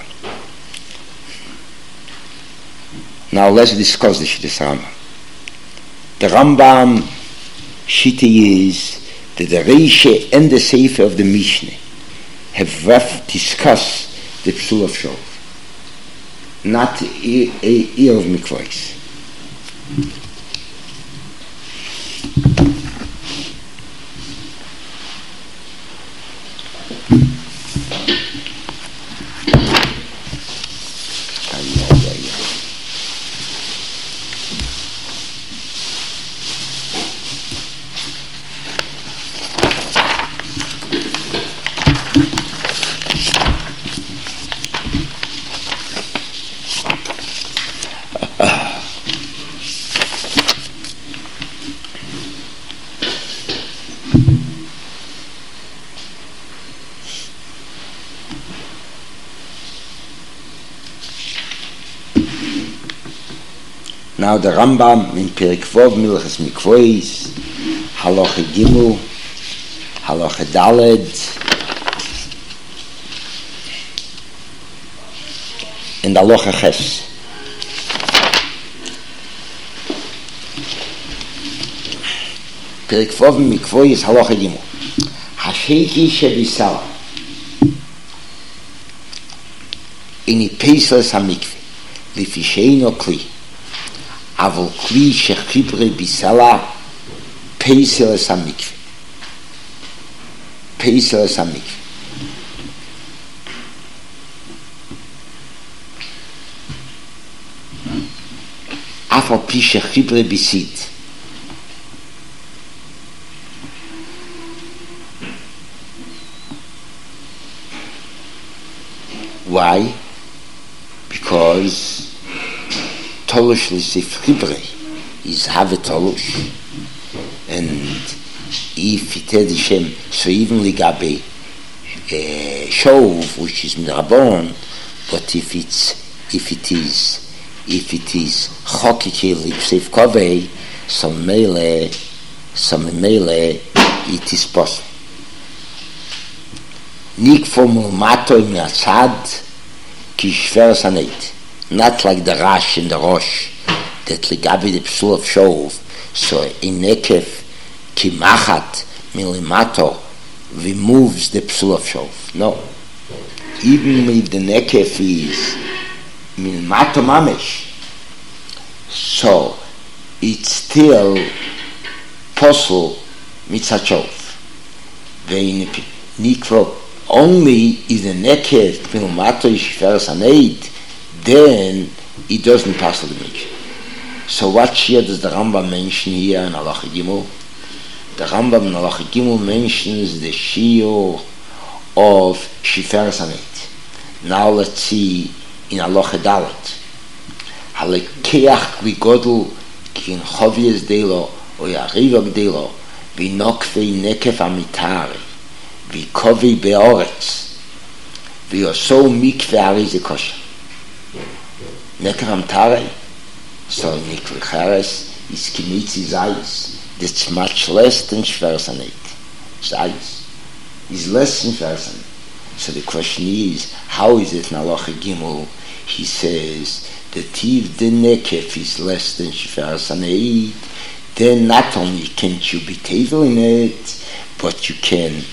Now let's discuss the Shittas Rambam. The Rambam Shitta is that the Reisha and the Sefer of the Mishnah have discussed the Psul of Shov, not ear of Mikvahs. Now the Rambam in Perek Vov Milchas Mikvos, Halacha Gimel, Halacha Daled, and Halacha Ches. Perek Vov Mikvos, Halacha Gimel. Hasheki Shebisala in Pesach HaMikveh, Lifisheino Kli. אבל כלי שחיברי ביסלה פייסלס המקווה. פייסלס המקווה. אף על פי שחיברי ביסית. Why? Because Tolush L'Sif Chibrei is have a Tolush, and if it had Hashem, so even Ligabe Shov, which is Midrabon, but if it is Chokike L'Sif Kovei, some mele it is possible. Nik formul mato im Asad ki Shveres Hanod. Not like the Rash and the Rosh that Ligabi the Psul of Shov, so in Nekef Kimachat Milimato removes the Psul of Shov. No. Even if the Nekef is Milimato Mamesh, so it's still possible Mitzvah Shov. Nikro only if the Nekef Milimato is Shveres Hanod, then it doesn't pass the mikveh. So what shia does the Rambam mention here in Halacha Gimel? The Rambam in Halacha Gimel mentions the shiur of Shveres Hanod. Now let's see in Halacha Dalet. Halekeach vigodl kin chovies delo o yarivog delo vinokvei nekef amitari vikovi beoretz vioso mikveh arize kosher. Nekram Tare, so Nikli Chares is Kimitzi Zayis. That's much less than Shveres Hanod. Zayis is less than Shveres Hanod. So the question is, how is it in Halacha Gimel? He says that if the Nekef is less than Shveres Hanod, then not only can't you be tevel in it, but you can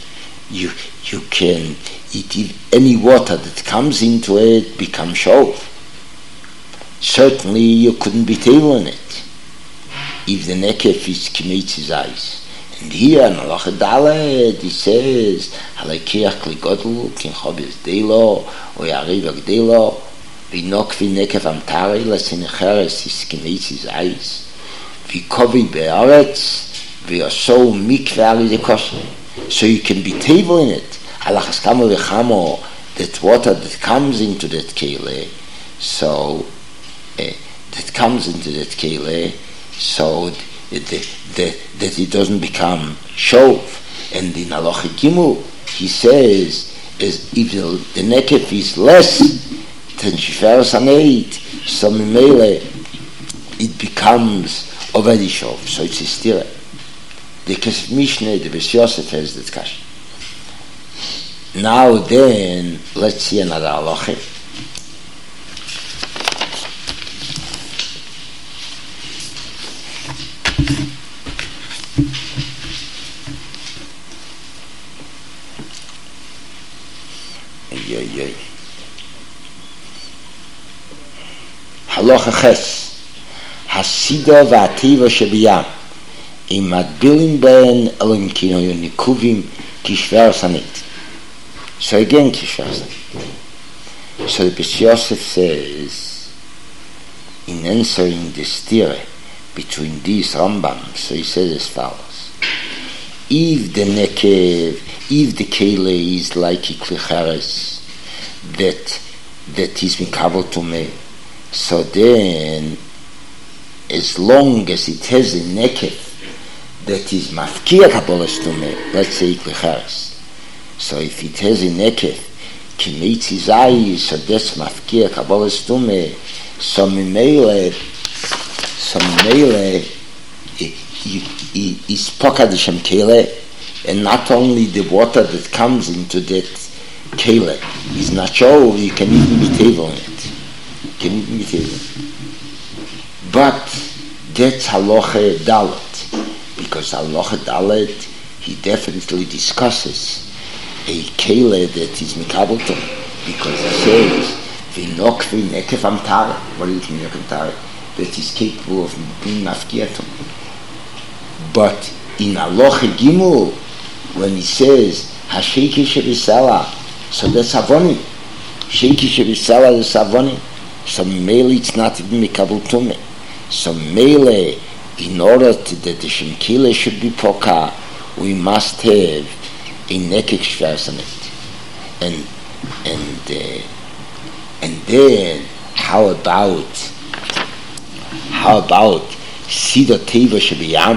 you can any water that comes into it becomes shov. Certainly you couldn't be table in it if the nekef is k'meitz's eyes. And here in Halacha Dalet it says Halakiach kligodlu kin chobis deilo or yariv agdeilo v'nokvi nekef amtari lasin cheres is k'meitz's eyes v'kovi be'aretz v'yosou mikveh ali dekoshe. So you can be table in it. Halachas kamo v'chamo, that water that comes into that kele, so that comes into that kele, so that it doesn't become shov. And in Halacha Gimel, he says, as if the nekef is less than shiferas haneit, so mimele it becomes already shov. So it's a stira. The Kesef Mishneh, the Beis Yosef has that kasha. Now then, let's see another halacha. Halacha Ches, Hasidah v'ativa shebiyam, im madbilim ben elim kino nikuvim kishver sanit. So again, kishver. So the Beis Yosef says, in answering the stira between these Rambam, so he says as follows: if the nekev, if the kele is like a klichares, that is mikabel to me, so then, as long as it has a nekev that is mafkia kabolas to me, let's say klichares. So if it has a nekef, k'meitz's eyes, so that's mafkia kabolas tume. So mimele is pokadishem kele, and not only the water that comes into that kele is not shov, you can even be table in it. But that's halacha dalet, because halacha dalet he definitely discusses a kele that is mikabelton, because he says v'nokvi nekef amtare. What do you mean nekef amtare? That is capable of being mafkiatum. But in Halacha Gimel, when he says hasheki shebisala, so that's avonim. Sheki shebisala is avonim. So mele it's not even mikabeltum. So mele, in order that the shemkile should be poka, we must have a nekek shvers on it. And then how about Sida Teva Shabiyam?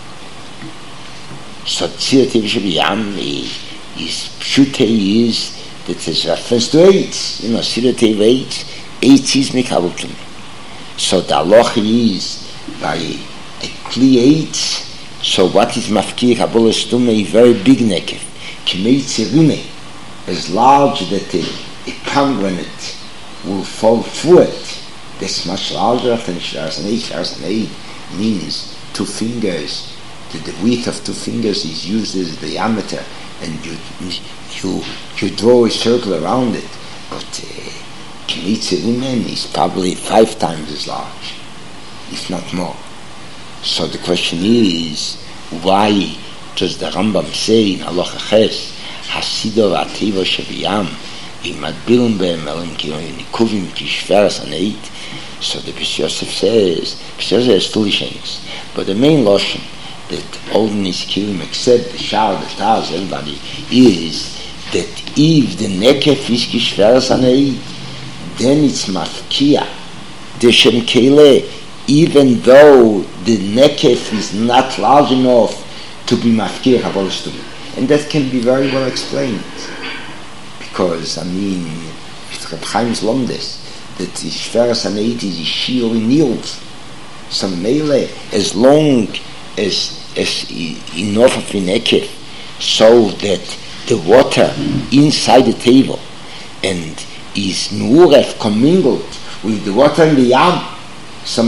So Sida Teva Shabiyam is Pshute is that is reference to eight. Sida Teva eight is Mikabeltum. So the halacha is by a kli eight. So what is Mafkir Kabolas Tume? A very big nekef. Kimeitz as large that a pomegranate will fall through it. That's much larger than Shars and eight means 2 fingers. The width of 2 fingers is used as the diameter, and you draw a circle around it. But Kimeitz is probably 5 times as large, if not more. So the question is, why does the Rambam say in Halacha Ches, Hasidah v'ativa shebiyam, imadbilum be'em elim nikuvim kishveras haneit? So the Beis Yosef says, Beis Yosef has 2 lishenis, but the main lotion that all niskilim except the Shar, the Taz, everybody, is that if the nekef is kishveras haneit, then it's mafkia the shem kele, even though the nekef is not large enough to be mafkir habolstum. And that can be very well explained, because it's Reb Chaim's Lomdes that the shveras haneit is shiur in yield. So mele, as long as enough of the nekef, so that the water inside the table and is nu'uref commingled with the water in the yam. So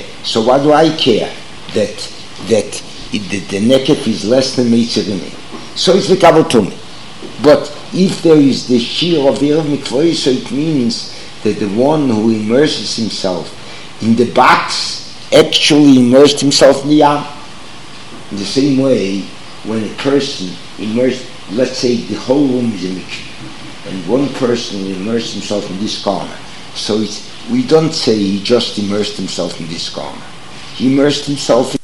what do I care that the nekef is less than meitzavini? So it's the Kabbalah. But if there is the shear of the Erev Mikvah, so it means that the one who immerses himself in the box actually immersed himself in the Yam. In the same way, when a person immersed, let's say the whole room is a mikvah, and one person will immerse himself in this corner. So we don't say he just immersed himself in this corner. He immersed himself in